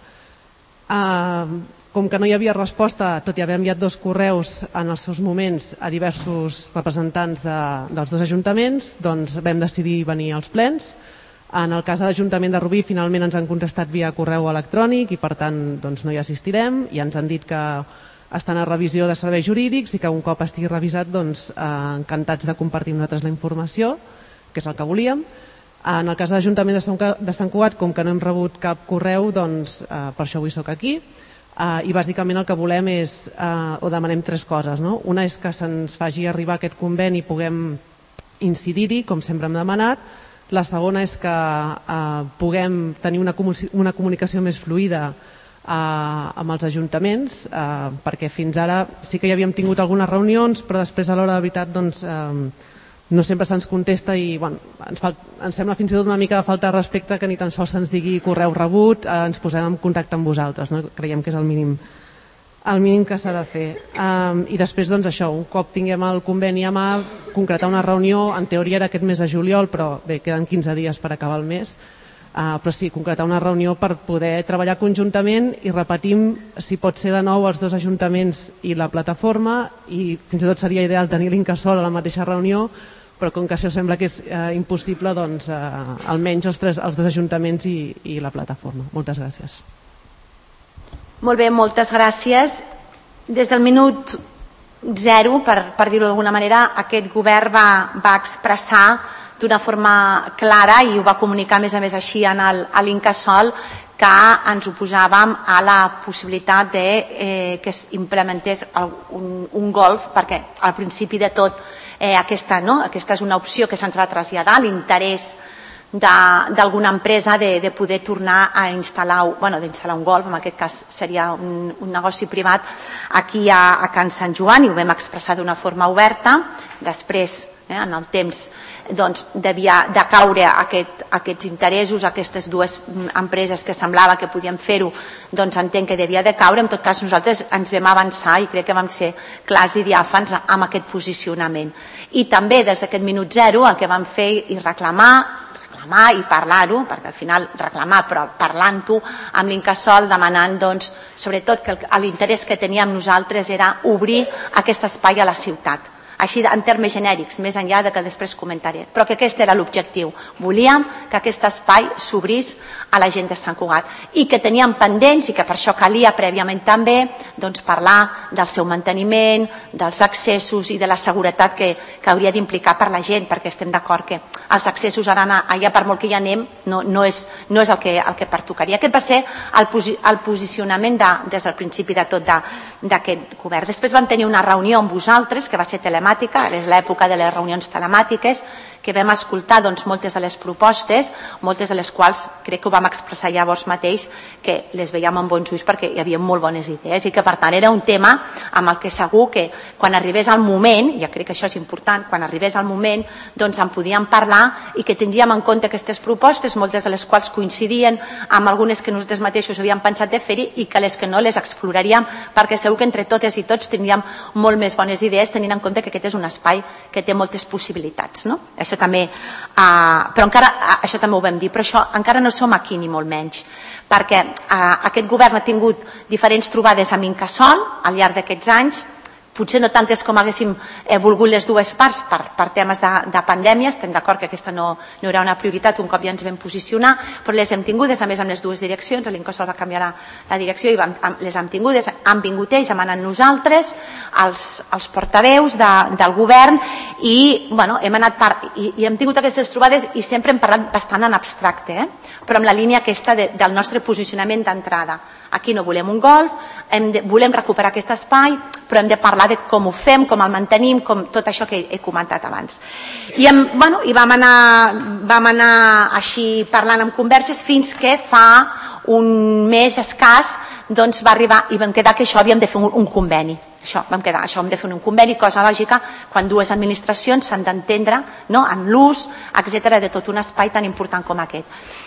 Speaker 8: Com que no hi havia resposta, tot i haver enviat 2 correus en els seus moments a diversos representants dels 2 ajuntaments, doncs vam decidir venir als plens. En el cas de l'Ajuntament de Rubí, finalment ens han contestat via correu electrònic i per tant doncs, no hi assistirem, i ens han dit que estan a revisió de serveis jurídics i que un cop estigui revisat, doncs, encantats de compartir amb nosaltres la informació, que és el que volíem. En el cas de l'Ajuntament de Sant Cugat, com que no hem rebut cap correu, doncs per això avui soc aquí. i bàsicament el que volem és, o demanem 3 coses. Una és que se'ns faci arribar aquest conveni i puguem incidir-hi, com sempre hem demanat. La segona és que puguem tenir una comunicació més fluida amb els ajuntaments, perquè fins ara sí que ja havíem tingut algunes reunions, però després a l'hora de veritat no sempre se'ns contesta i ens sembla fins i tot una mica de falta de respecte que ni tan sols se'ns digui correu rebut, ens posem en contacte amb vosaltres. Creiem que és el mínim que s'ha de fer. I després, això, un cop tinguem el conveni a mà, concretar una reunió, en teoria era aquest mes de juliol, però bé, queden 15 dies per acabar el mes, però sí, concretar una reunió per poder treballar conjuntament i repetim, si pot ser de nou, els 2 ajuntaments i la plataforma, i fins i tot seria ideal tenir l'Incasòl a la mateixa reunió, però com que això sembla que és impossible, doncs almenys els 2 ajuntaments i la plataforma. Moltes gràcies.
Speaker 1: Molt bé, moltes gràcies. Des del minut 0, per dir-ho d'alguna manera, aquest govern va expressar d'una forma clara i ho va comunicar a més així a l'Incasòl que ens oposàvem a la possibilitat que es implementés un golf, perquè al principi de tot aquesta és una opció que se'ns va traslladar, l'interès d'alguna empresa de poder tornar a instal·lar un golf, en aquest cas seria un negoci privat aquí a Can Sant Joan, i ho vam expressar d'una forma oberta. Després, en el temps, devia de caure aquests interessos, aquestes 2 empreses que semblava que podien fer-ho, entenc que devia de caure. En tot cas, nosaltres ens vam avançar i crec que vam ser clars i diàfans amb aquest posicionament. I també des d'aquest minut 0 el que vam fer i reclamar i parlar-ho, perquè al final reclamar, però parlant-ho amb l'Incasòl, demanant sobretot que l'interès que teníem nosaltres era obrir aquest espai a la ciutat, així en termes genèrics, més enllà de que després comentaré, però que aquest era l'objectiu. Volíem que aquest espai s'obrís a la gent de Sant Cugat i que teníem pendents, i que per això calia prèviament també parlar del seu manteniment, dels accessos i de la seguretat que hauria d'implicar per la gent, perquè estem d'acord que els accessos ara allà, per molt que hi anem, no és el que pertocaria. Aquest va ser el posicionament des del principi de tot d'aquest govern. Després vam tenir una reunió amb vosaltres, que va ser telemàtica, és l'època de les reunions telemàtiques, que vam escoltar moltes de les propostes, moltes de les quals crec que ho vam expressar llavors mateix, que les veiem amb bons ulls perquè hi havia molt bones idees i que per tant era un tema amb el que segur que quan arribés el moment, ja crec que això és important, quan arribés el moment en podíem parlar i que tindríem en compte aquestes propostes, moltes de les quals coincidien amb algunes que nosaltres mateixos havíem pensat de fer-hi i que les que no les exploraríem, perquè segur que entre totes i tots tindríem molt més bones idees, tenint en compte que aquest és un espai que té moltes possibilitats. Això també, però encara, això també ho vam dir, però això encara no som aquí ni molt menys, perquè aquest govern ha tingut diferents trobades amb Incasòl al llarg d'aquests anys, potser no tantes com haguéssim volgut les dues parts per temes de pandèmia, estem d'acord que aquesta no era una prioritat un cop ja ens vam posicionar, però les hem tingudes, a més amb les dues direccions, l'Incasòl va canviar la direcció i les hem tingudes, han vingut ells, hem anat nosaltres, els portaveus del govern i hem tingut aquestes trobades i sempre hem parlat bastant en abstracte, però amb la línia aquesta del nostre posicionament d'entrada. Aquí no volem un golf, volem recuperar aquest espai, però hem de parlar de com ho fem, com el mantenim, com tot això que he comentat abans. I vam anar així parlant amb converses fins que fa un mes escàs va arribar i vam quedar que això havíem de fer un conveni. Això hem de fer un conveni, cosa lògica, quan dues administracions s'han d'entendre en l'ús, etc., de tot un espai tan important com aquest.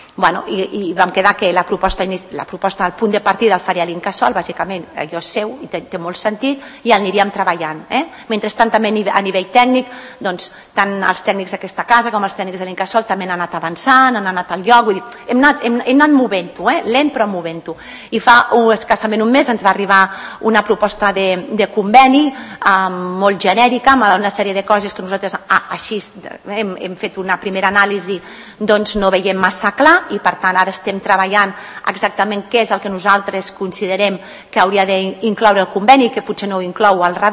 Speaker 1: I vam quedar que la proposta al punt de partida el faria l'Incasòl, bàsicament allò és seu i té molt sentit, i el aniríem treballant. Mentrestant també a nivell tècnic, tant els tècnics d'aquesta casa com els tècnics de l'Incasòl també han anat avançant, han anat al lloc, vull dir, hem anat movent-ho, lent però movent-ho. I fa escassament un mes ens va arribar una proposta de conveni molt genèrica, amb una sèrie de coses que nosaltres així hem fet una primera anàlisi, no veiem massa clar, i per tant ara estem treballant exactament què és el que nosaltres considerem que hauria d'incloure el conveni, que potser no ho inclou al revés,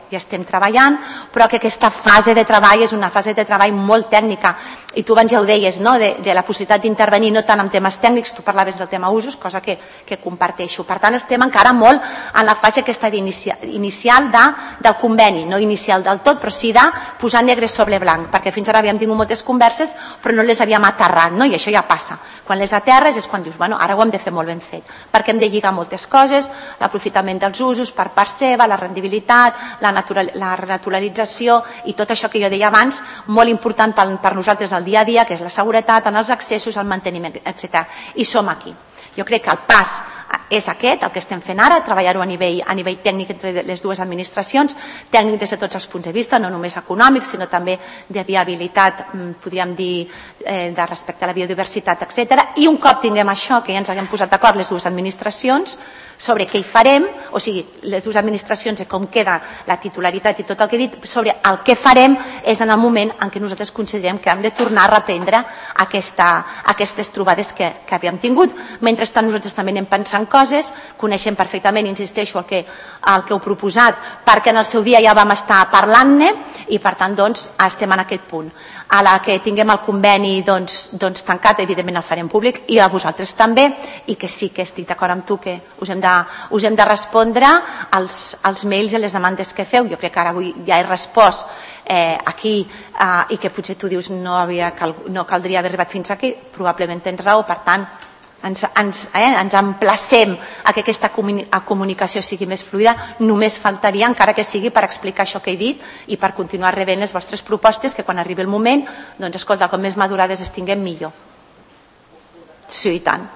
Speaker 1: hi estem treballant, però que aquesta fase de treball és una fase de treball molt tècnica, i tu abans ja ho deies, no? de la possibilitat d'intervenir no tant en temes tècnics, tu parlaves del tema usos, cosa que comparteixo. Per tant, estem encara molt en la fase aquesta inicial del conveni, no inicial del tot, però sí de posar negre sobre blanc, perquè fins ara havíem tingut moltes converses però no les havíem aterrat, no? I això ja passa. Quan les aterres és quan dius, bueno, ara ho hem de fer molt ben fet, perquè hem de lligar moltes coses, l'aprofitament dels usos per part seva, la rendibilitat, la renaturalització i tot això que jo deia abans, molt important per nosaltres el dia a dia, que és la seguretat en els accessos, el manteniment, etc. I som aquí. Jo crec que el pas és aquest, el que estem fent ara, treballar-ho a nivell tècnic entre les dues administracions, tècnic des de tots els punts de vista, no només econòmic, sinó també de viabilitat, podríem dir, de respecte a la biodiversitat, etc. I un cop tinguem això, que ja ens haguem posat d'acord les dues administracions, sobre què hi farem, o sigui, les dues administracions i com queda la titularitat i tot el que he dit, sobre el que farem és en el moment en què nosaltres considerem que hem de tornar a reprendre aquestes trobades que havíem tingut. Mentrestant nosaltres també anem pensant coses, coneixem perfectament, insisteixo, el que heu proposat, perquè en el seu dia ja vam estar parlant-ne i per tant doncs estem en aquest punt. A la que tinguem el conveni doncs tancat, evidentment el farem públic, i a vosaltres també, i que sí que estic d'acord amb tu que us hem de respondre als mails i les demandes que feu. Jo crec que ara avui ja he respost aquí i que potser tu dius no caldria haver arribat fins aquí, probablement tens raó, per tant ens emplacem a que aquesta comunicació sigui més fluida, només faltaria, encara que sigui per explicar això que he dit i per continuar rebent les vostres propostes, que quan arribi el moment, doncs escolta, com més madurades es tinguem millor. Sí, i tant.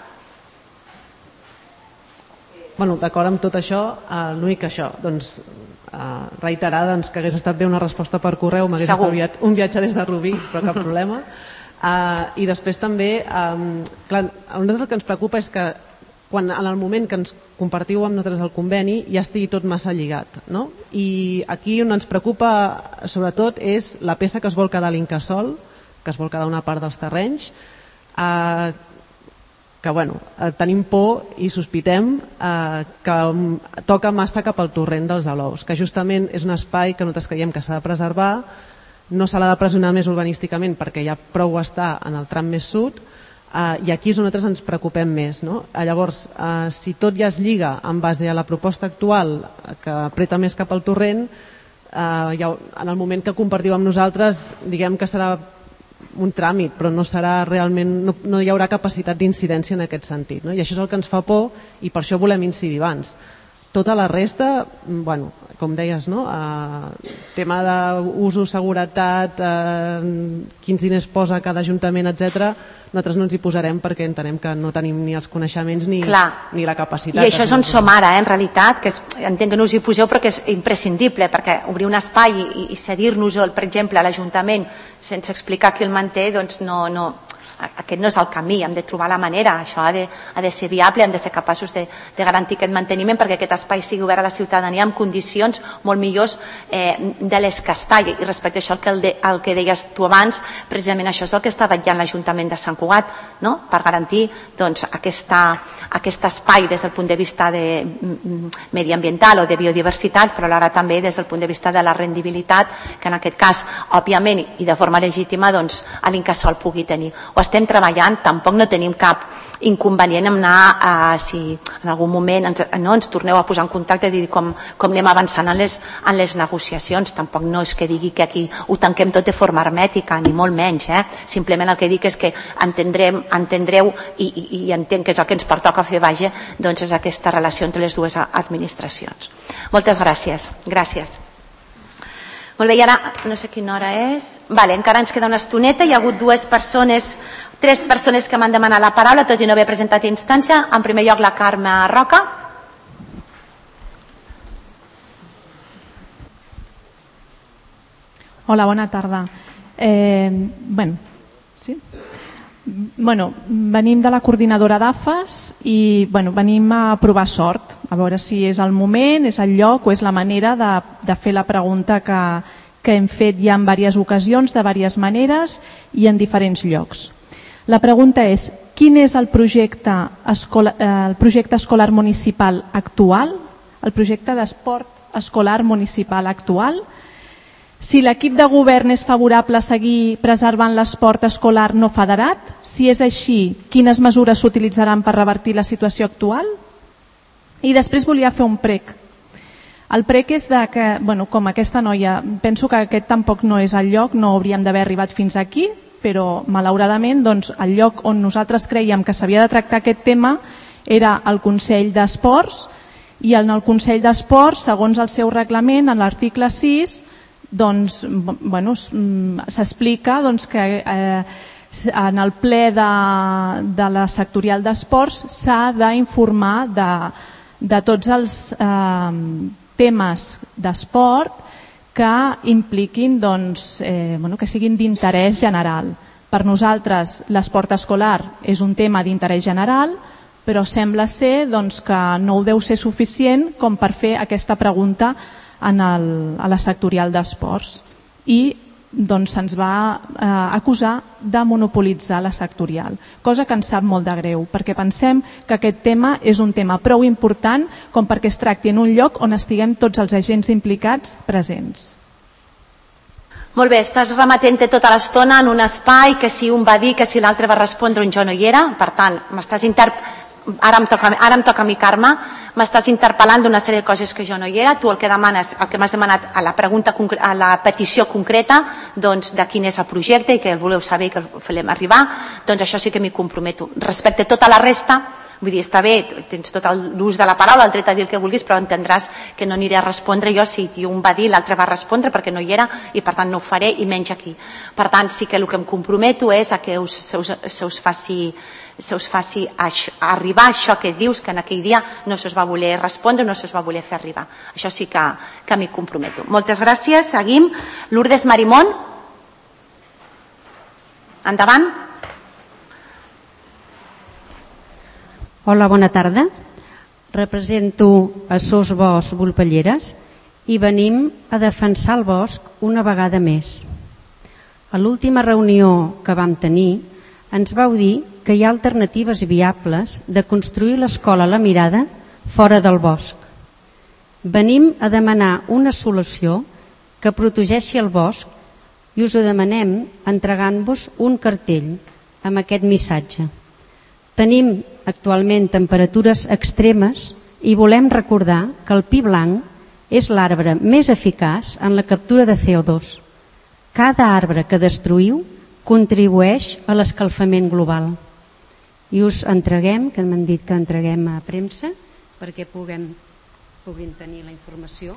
Speaker 8: Bueno, d'acord amb tot això, l'únic que això, doncs reiterar que hagués estat bé una resposta per correu, m'hagués estalviat un viatge des de Rubí, però cap problema. I després també, clar, a nosaltres el que ens preocupa és que quan en el moment que ens compartiu amb nosaltres el conveni ja estigui tot massa lligat, no? I aquí on ens preocupa sobretot és la peça que es vol quedar a l'Incasòl, que es vol quedar una part dels terrenys, que bueno, tenim por i sospitem que toca massa cap al torrent dels Alous, que justament és un espai que nosaltres creiem que s'ha de preservar, no se l'ha de pressionar més urbanísticament perquè ja prou està en el tram més sud, i aquí és on nosaltres ens preocupem més, no? Llavors, si tot ja es lliga en base a la proposta actual que apreta més cap al torrent, en el moment que compartiu amb nosaltres diguem que serà un tràmit, però no serà realment, no hi haurà capacitat d'incidència en aquest sentit, no? I això és el que ens fa por i per això volem incidir abans. Tota la resta, bueno, com deies, no? Tema d'usos, seguretat, quins diners posa cada ajuntament, etc. Nosaltres no ens hi posarem perquè entenem que no tenim ni els coneixements ni la capacitat.
Speaker 1: I això és on som ara, en realitat, que entenc que no us hi poseu però que és imprescindible, perquè obrir un espai i cedir-nos-el, per exemple, a l'Ajuntament sense explicar qui el manté, doncs aquest no és el camí, hem de trobar la manera, això ha de ser viable, hem de ser capaços de garantir aquest manteniment perquè aquest espai sigui obert a la ciutadania amb condicions molt millors de les que està, i respecte a això el que deies tu abans, precisament això és el que està vetllant l'Ajuntament de Sant Cugat, no? Per garantir doncs, aquest espai des del punt de vista mediambiental o de biodiversitat, però alhora també des del punt de vista de la rendibilitat, que en aquest cas, òbviament i de forma legítima, doncs, l'Incasòl pugui tenir. Ho estem treballant, tampoc no tenim cap inconvenient en anar, si en algun moment ens torneu a posar en contacte i dir com anem avançant en les negociacions. Tampoc no és que digui que aquí ho tanquem tot de forma hermètica, ni molt menys. Simplement el que dic és que entendreu i entenc que és el que ens pertoca fer, vaja, doncs és aquesta relació entre les dues administracions. Moltes gràcies. Gràcies. Molt bé, i ara no sé quina hora és. Vale, encara ens queda una estoneta. Hi ha hagut tres persones que m'han demanat la paraula, tot i no haver presentat instància. En primer lloc, la Carme Roca.
Speaker 9: Hola, bona tarda. Venim de la coordinadora d'AFAS i venim a provar sort, a veure si és el moment, és el lloc o és la manera de fer la pregunta que hem fet ja en diverses ocasions, de diverses maneres i en diferents llocs. La pregunta és: quin és el projecte escolar municipal actual, el projecte d'esport escolar municipal actual. Si l'equip de govern és favorable a seguir preservant l'esport escolar no federat, si és així, quines mesures s'utilitzaran per revertir la situació actual? I després volia fer un prec. El prec és que, com aquesta noia, penso que aquest tampoc no és el lloc, no hauríem d'haver arribat fins aquí, però malauradament el lloc on nosaltres creiem que s'havia de tractar aquest tema era el Consell d'Esports, i en el Consell d'Esports, segons el seu reglament, en l'article 6, s'explica que en el ple de la sectorial d'esports s'ha d'informar de tots els temes d'esport que impliquin, que siguin d'interès general. Per nosaltres l'esport escolar és un tema d'interès general, però sembla ser que no ho deu ser suficient com per fer aquesta pregunta a la sectorial d'esports. I se'ns va acusar de monopolitzar la sectorial, cosa que ens sap molt de greu, perquè pensem que aquest tema és un tema prou important com perquè es tracti en un lloc on estiguem tots els agents implicats presents.
Speaker 1: Molt bé, estàs remetent-te tota l'estona en un espai que si un va dir, que si l'altre va respondre, on jo no hi era, per tant, ara em toca a mi, Carme, m'estàs interpel·lant d'una sèrie de coses que jo no hi era. Tu el que demanes, el que m'has demanat a la petició concreta de quin és el projecte i que el voleu saber i que el farem arribar, doncs això sí que m'hi comprometo. Respecte a tota la resta, vull dir, està bé, tens tot l'ús de la paraula, el dret a dir el que vulguis, però entendràs que no aniré a respondre jo si un va dir, l'altre va respondre perquè no hi era i per tant no ho faré i menys aquí. Per tant, sí que el que em comprometo és a que se us faci arribar això que dius que en aquell dia no se us va voler respondre, no se us va voler fer arribar. Això sí que m'hi comprometo. Moltes gràcies. Seguim. Lourdes Marimón. Endavant.
Speaker 10: Hola, bona tarda. Represento a Sos Bosc Volpelleres i venim a defensar el bosc una vegada més. A l'última reunió que vam tenir ens vau dir que hi ha alternatives viables de construir l'escola La Mirada fora del bosc. Venim a demanar una solució que protegeixi el bosc i us ho demanem entregant-vos un cartell amb aquest missatge. Tenim actualment temperatures extremes i volem recordar que el pi blanc és l'arbre més eficaç en la captura de CO2. Cada arbre que destruïu contribueix a l'escalfament global. I us entreguem, que m'han dit que entreguem a premsa perquè puguin tenir la informació.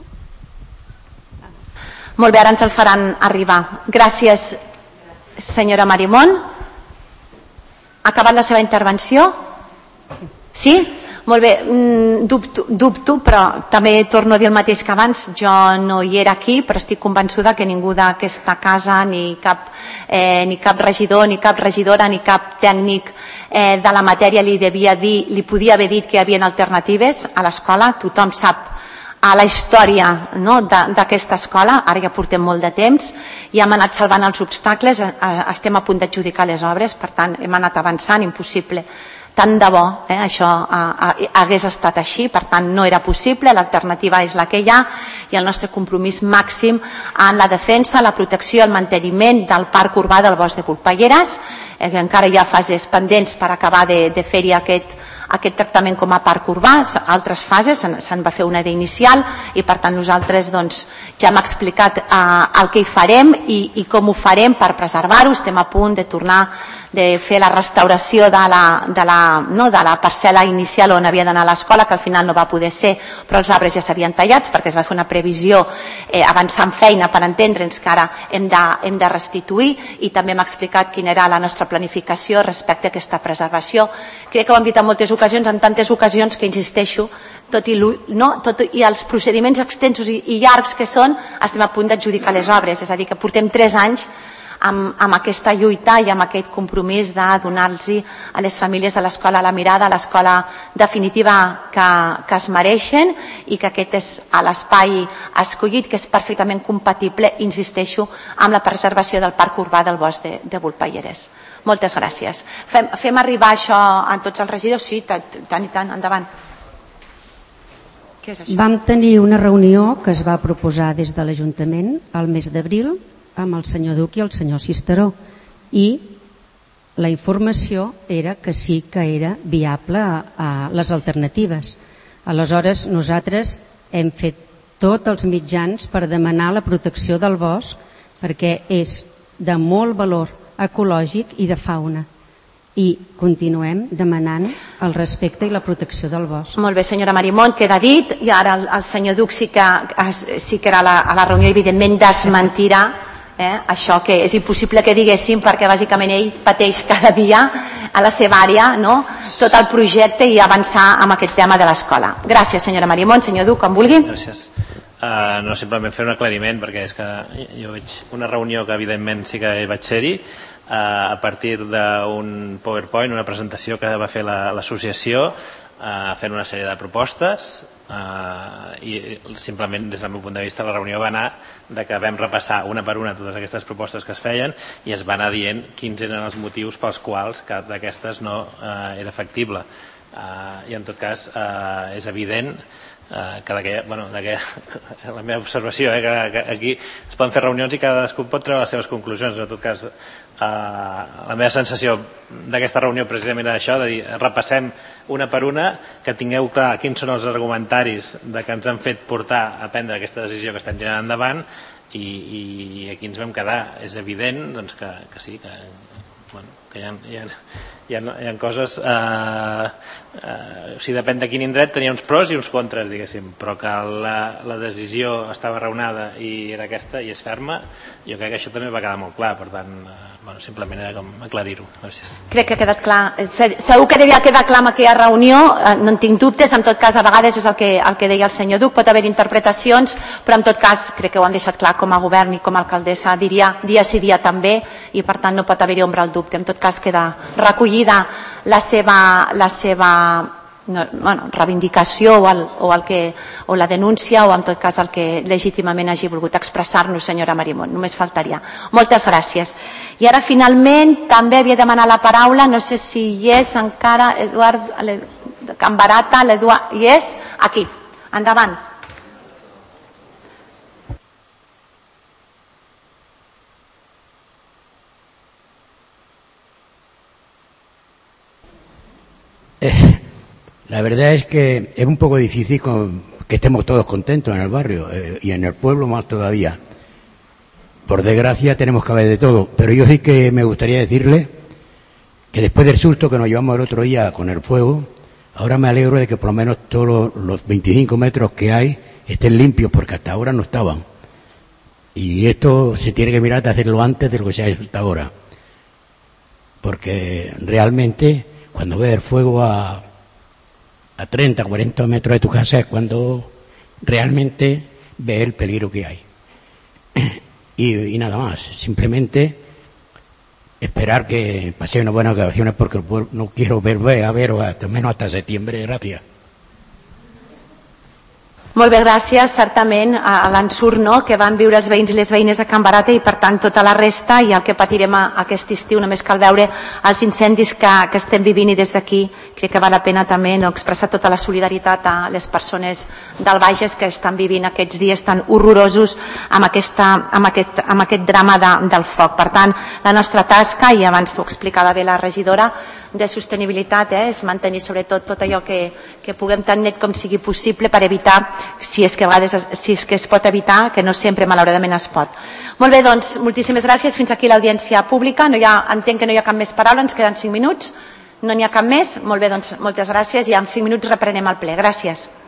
Speaker 1: Molt bé, ara ens el faran arribar. Gràcies, senyora Marimón. Ha acabat la seva intervenció? Sí? Molt bé, dubto, però també torno a dir el mateix que abans. Jo no hi era aquí, però estic convençuda que ningú d'aquesta casa, ni cap regidor, ni cap regidora, ni cap tècnic de la matèria li podia haver dit que hi havia alternatives a l'escola. Tothom sap a la història d'aquesta escola, ara ja portem molt de temps, i hem anat salvant els obstacles, estem a punt d'adjudicar les obres, per tant hem anat avançant, impossible. Tant de bo això hagués estat així, per tant no era possible, l'alternativa és la que hi ha i el nostre compromís màxim en la defensa, la protecció i el manteniment del parc urbà del Bosc de Volpelleres, que encara hi ha fases pendents per acabar de fer-hi aquest tractament com a parc urbà, altres fases, se'n va fer una d'inicial i per tant nosaltres ja hem explicat el que hi farem i com ho farem per preservar-ho. Estem a punt de tornar de fer la restauració de la parcel·la inicial on havia d'anar l'escola, que al final no va poder ser, però els arbres ja s'havien tallats perquè es va fer una previsió avançant feina per entendre'ns que ara hem de restituir, i també hem explicat quina era la nostra planificació respecte a aquesta preservació. Crec que ho hem dit en moltes ocasions, en tantes ocasions que insisteixo, tot i els procediments extensos i llargs que són, estem a punt d'adjudicar les obres, és a dir, que portem 3 anys amb aquesta lluita i amb aquest compromís de donar-los a les famílies de l'escola La Mirada l'escola definitiva que es mereixen, i que aquest és l'espai escollit, que és perfectament compatible, insisteixo, amb la preservació del parc urbà del Bosc de Volpelleres. Moltes gràcies. Fem arribar això a tots els regidors? Sí, tant i tant, endavant. Què és això?
Speaker 10: Vam tenir una reunió que es va proposar des de l'Ajuntament al mes d'abril amb el senyor Duc i el senyor Cisteró, i la informació era que sí que era viable a les alternatives. Aleshores nosaltres hem fet tots els mitjans per demanar la protecció del bosc, perquè és de molt valor ecològic i de fauna, i continuem demanant el respecte i la protecció del bosc.
Speaker 1: Molt bé, senyora Marimón, queda dit, i ara el senyor Duc sí que era a la reunió, evidentment desmentirà això, que és impossible que diguéssim, perquè bàsicament ell pateix cada dia a la seva àrea tot el projecte i avançar amb aquest tema de l'escola. Gràcies, senyora Marimón. Senyor Duc, com vulgui.
Speaker 4: Gràcies. No, simplement fer un aclariment, perquè és que jo veig una reunió que evidentment sí que vaig ser-hi, a partir d'un PowerPoint, una presentació que va fer l'associació fent una sèrie de propostes, i simplement des del meu punt de vista la reunió va anar de que vam repassar una per una totes aquestes propostes que es feien i es va anar dient quins eren els motius pels quals cap d'aquestes no era factible, i en tot cas és evident que la meva observació, que aquí es poden fer reunions i cadascú pot treure les seves conclusions. En tot cas, la meva sensació d'aquesta reunió precisament era això, de dir, repassem una per una, que tingueu clar quins són els argumentaris que ens han fet portar a prendre aquesta decisió que estem tirant endavant, i aquí ens vam quedar. És evident que sí, que hi ha coses, o sigui, depèn de quin indret tenia uns pros i uns contres, diguéssim, però que la decisió estava raonada i era aquesta i és ferma, jo crec que això també va quedar molt clar. Per tant, simplement era com aclarir-ho. Gràcies.
Speaker 1: Crec que ha quedat clar. Segur que devia quedar clar en aquella reunió, no en tinc dubtes. En tot cas, a vegades és el que deia el senyor Duc, pot haver interpretacions, però en tot cas crec que ho han deixat clar com a govern i com a alcaldessa, diria dia sí dia també, i per tant no pot haver-hi ombra al dubte. En tot cas queda recollida la seva reivindicació o la denúncia, o en tot cas el que legítimament hagi volgut expressar-nos, senyora Marimón, només faltaria. Moltes gràcies. I ara finalment també havia demanat la paraula, no sé si hi és encara Eduard Cambarata, hi és? Aquí, endavant.
Speaker 11: La verdad es que es un poco difícil que estemos todos contentos en el barrio y en el pueblo más todavía. Por desgracia tenemos que haber de todo, pero yo sí que me gustaría decirle que después del susto que nos llevamos el otro día con el fuego, ahora me alegro de que por lo menos todos los 25 metros que hay estén limpios, porque hasta ahora no estaban. Y esto se tiene que mirar de hacerlo antes de lo que se ha hecho hasta ahora, porque realmente cuando ves el fuego a 30, 40 metros de tu casa es cuando realmente ves el peligro que hay. Y nada más, simplemente esperar que pase unas buenas vacaciones, porque no quiero ver a veros hasta menos hasta septiembre. Gracias.
Speaker 1: Molt bé, gràcies. Certament, a l'ensurt que van viure els veïns i les veïnes de Can Barata, i per tant tota la resta, i el que patirem aquest estiu, només cal veure els incendis que estem vivint, i des d'aquí crec que val la pena també expressar tota la solidaritat a les persones del Bages que estan vivint aquests dies tan horrorosos amb aquest drama del foc. Per tant, la nostra tasca, i abans ho explicava bé la regidora, de sostenibilitat és mantenir sobretot tot allò que puguem tan net com sigui possible, per evitar, si és que es pot evitar, que no sempre malauradament es pot. Molt bé, doncs, moltíssimes gràcies. Fins aquí l'audiència pública. Entenc que no hi ha cap més paraula, ens queden 5 minuts. No n'hi ha cap més? Molt bé, doncs moltes gràcies, i en 5 minuts reprenem el ple. Gràcies.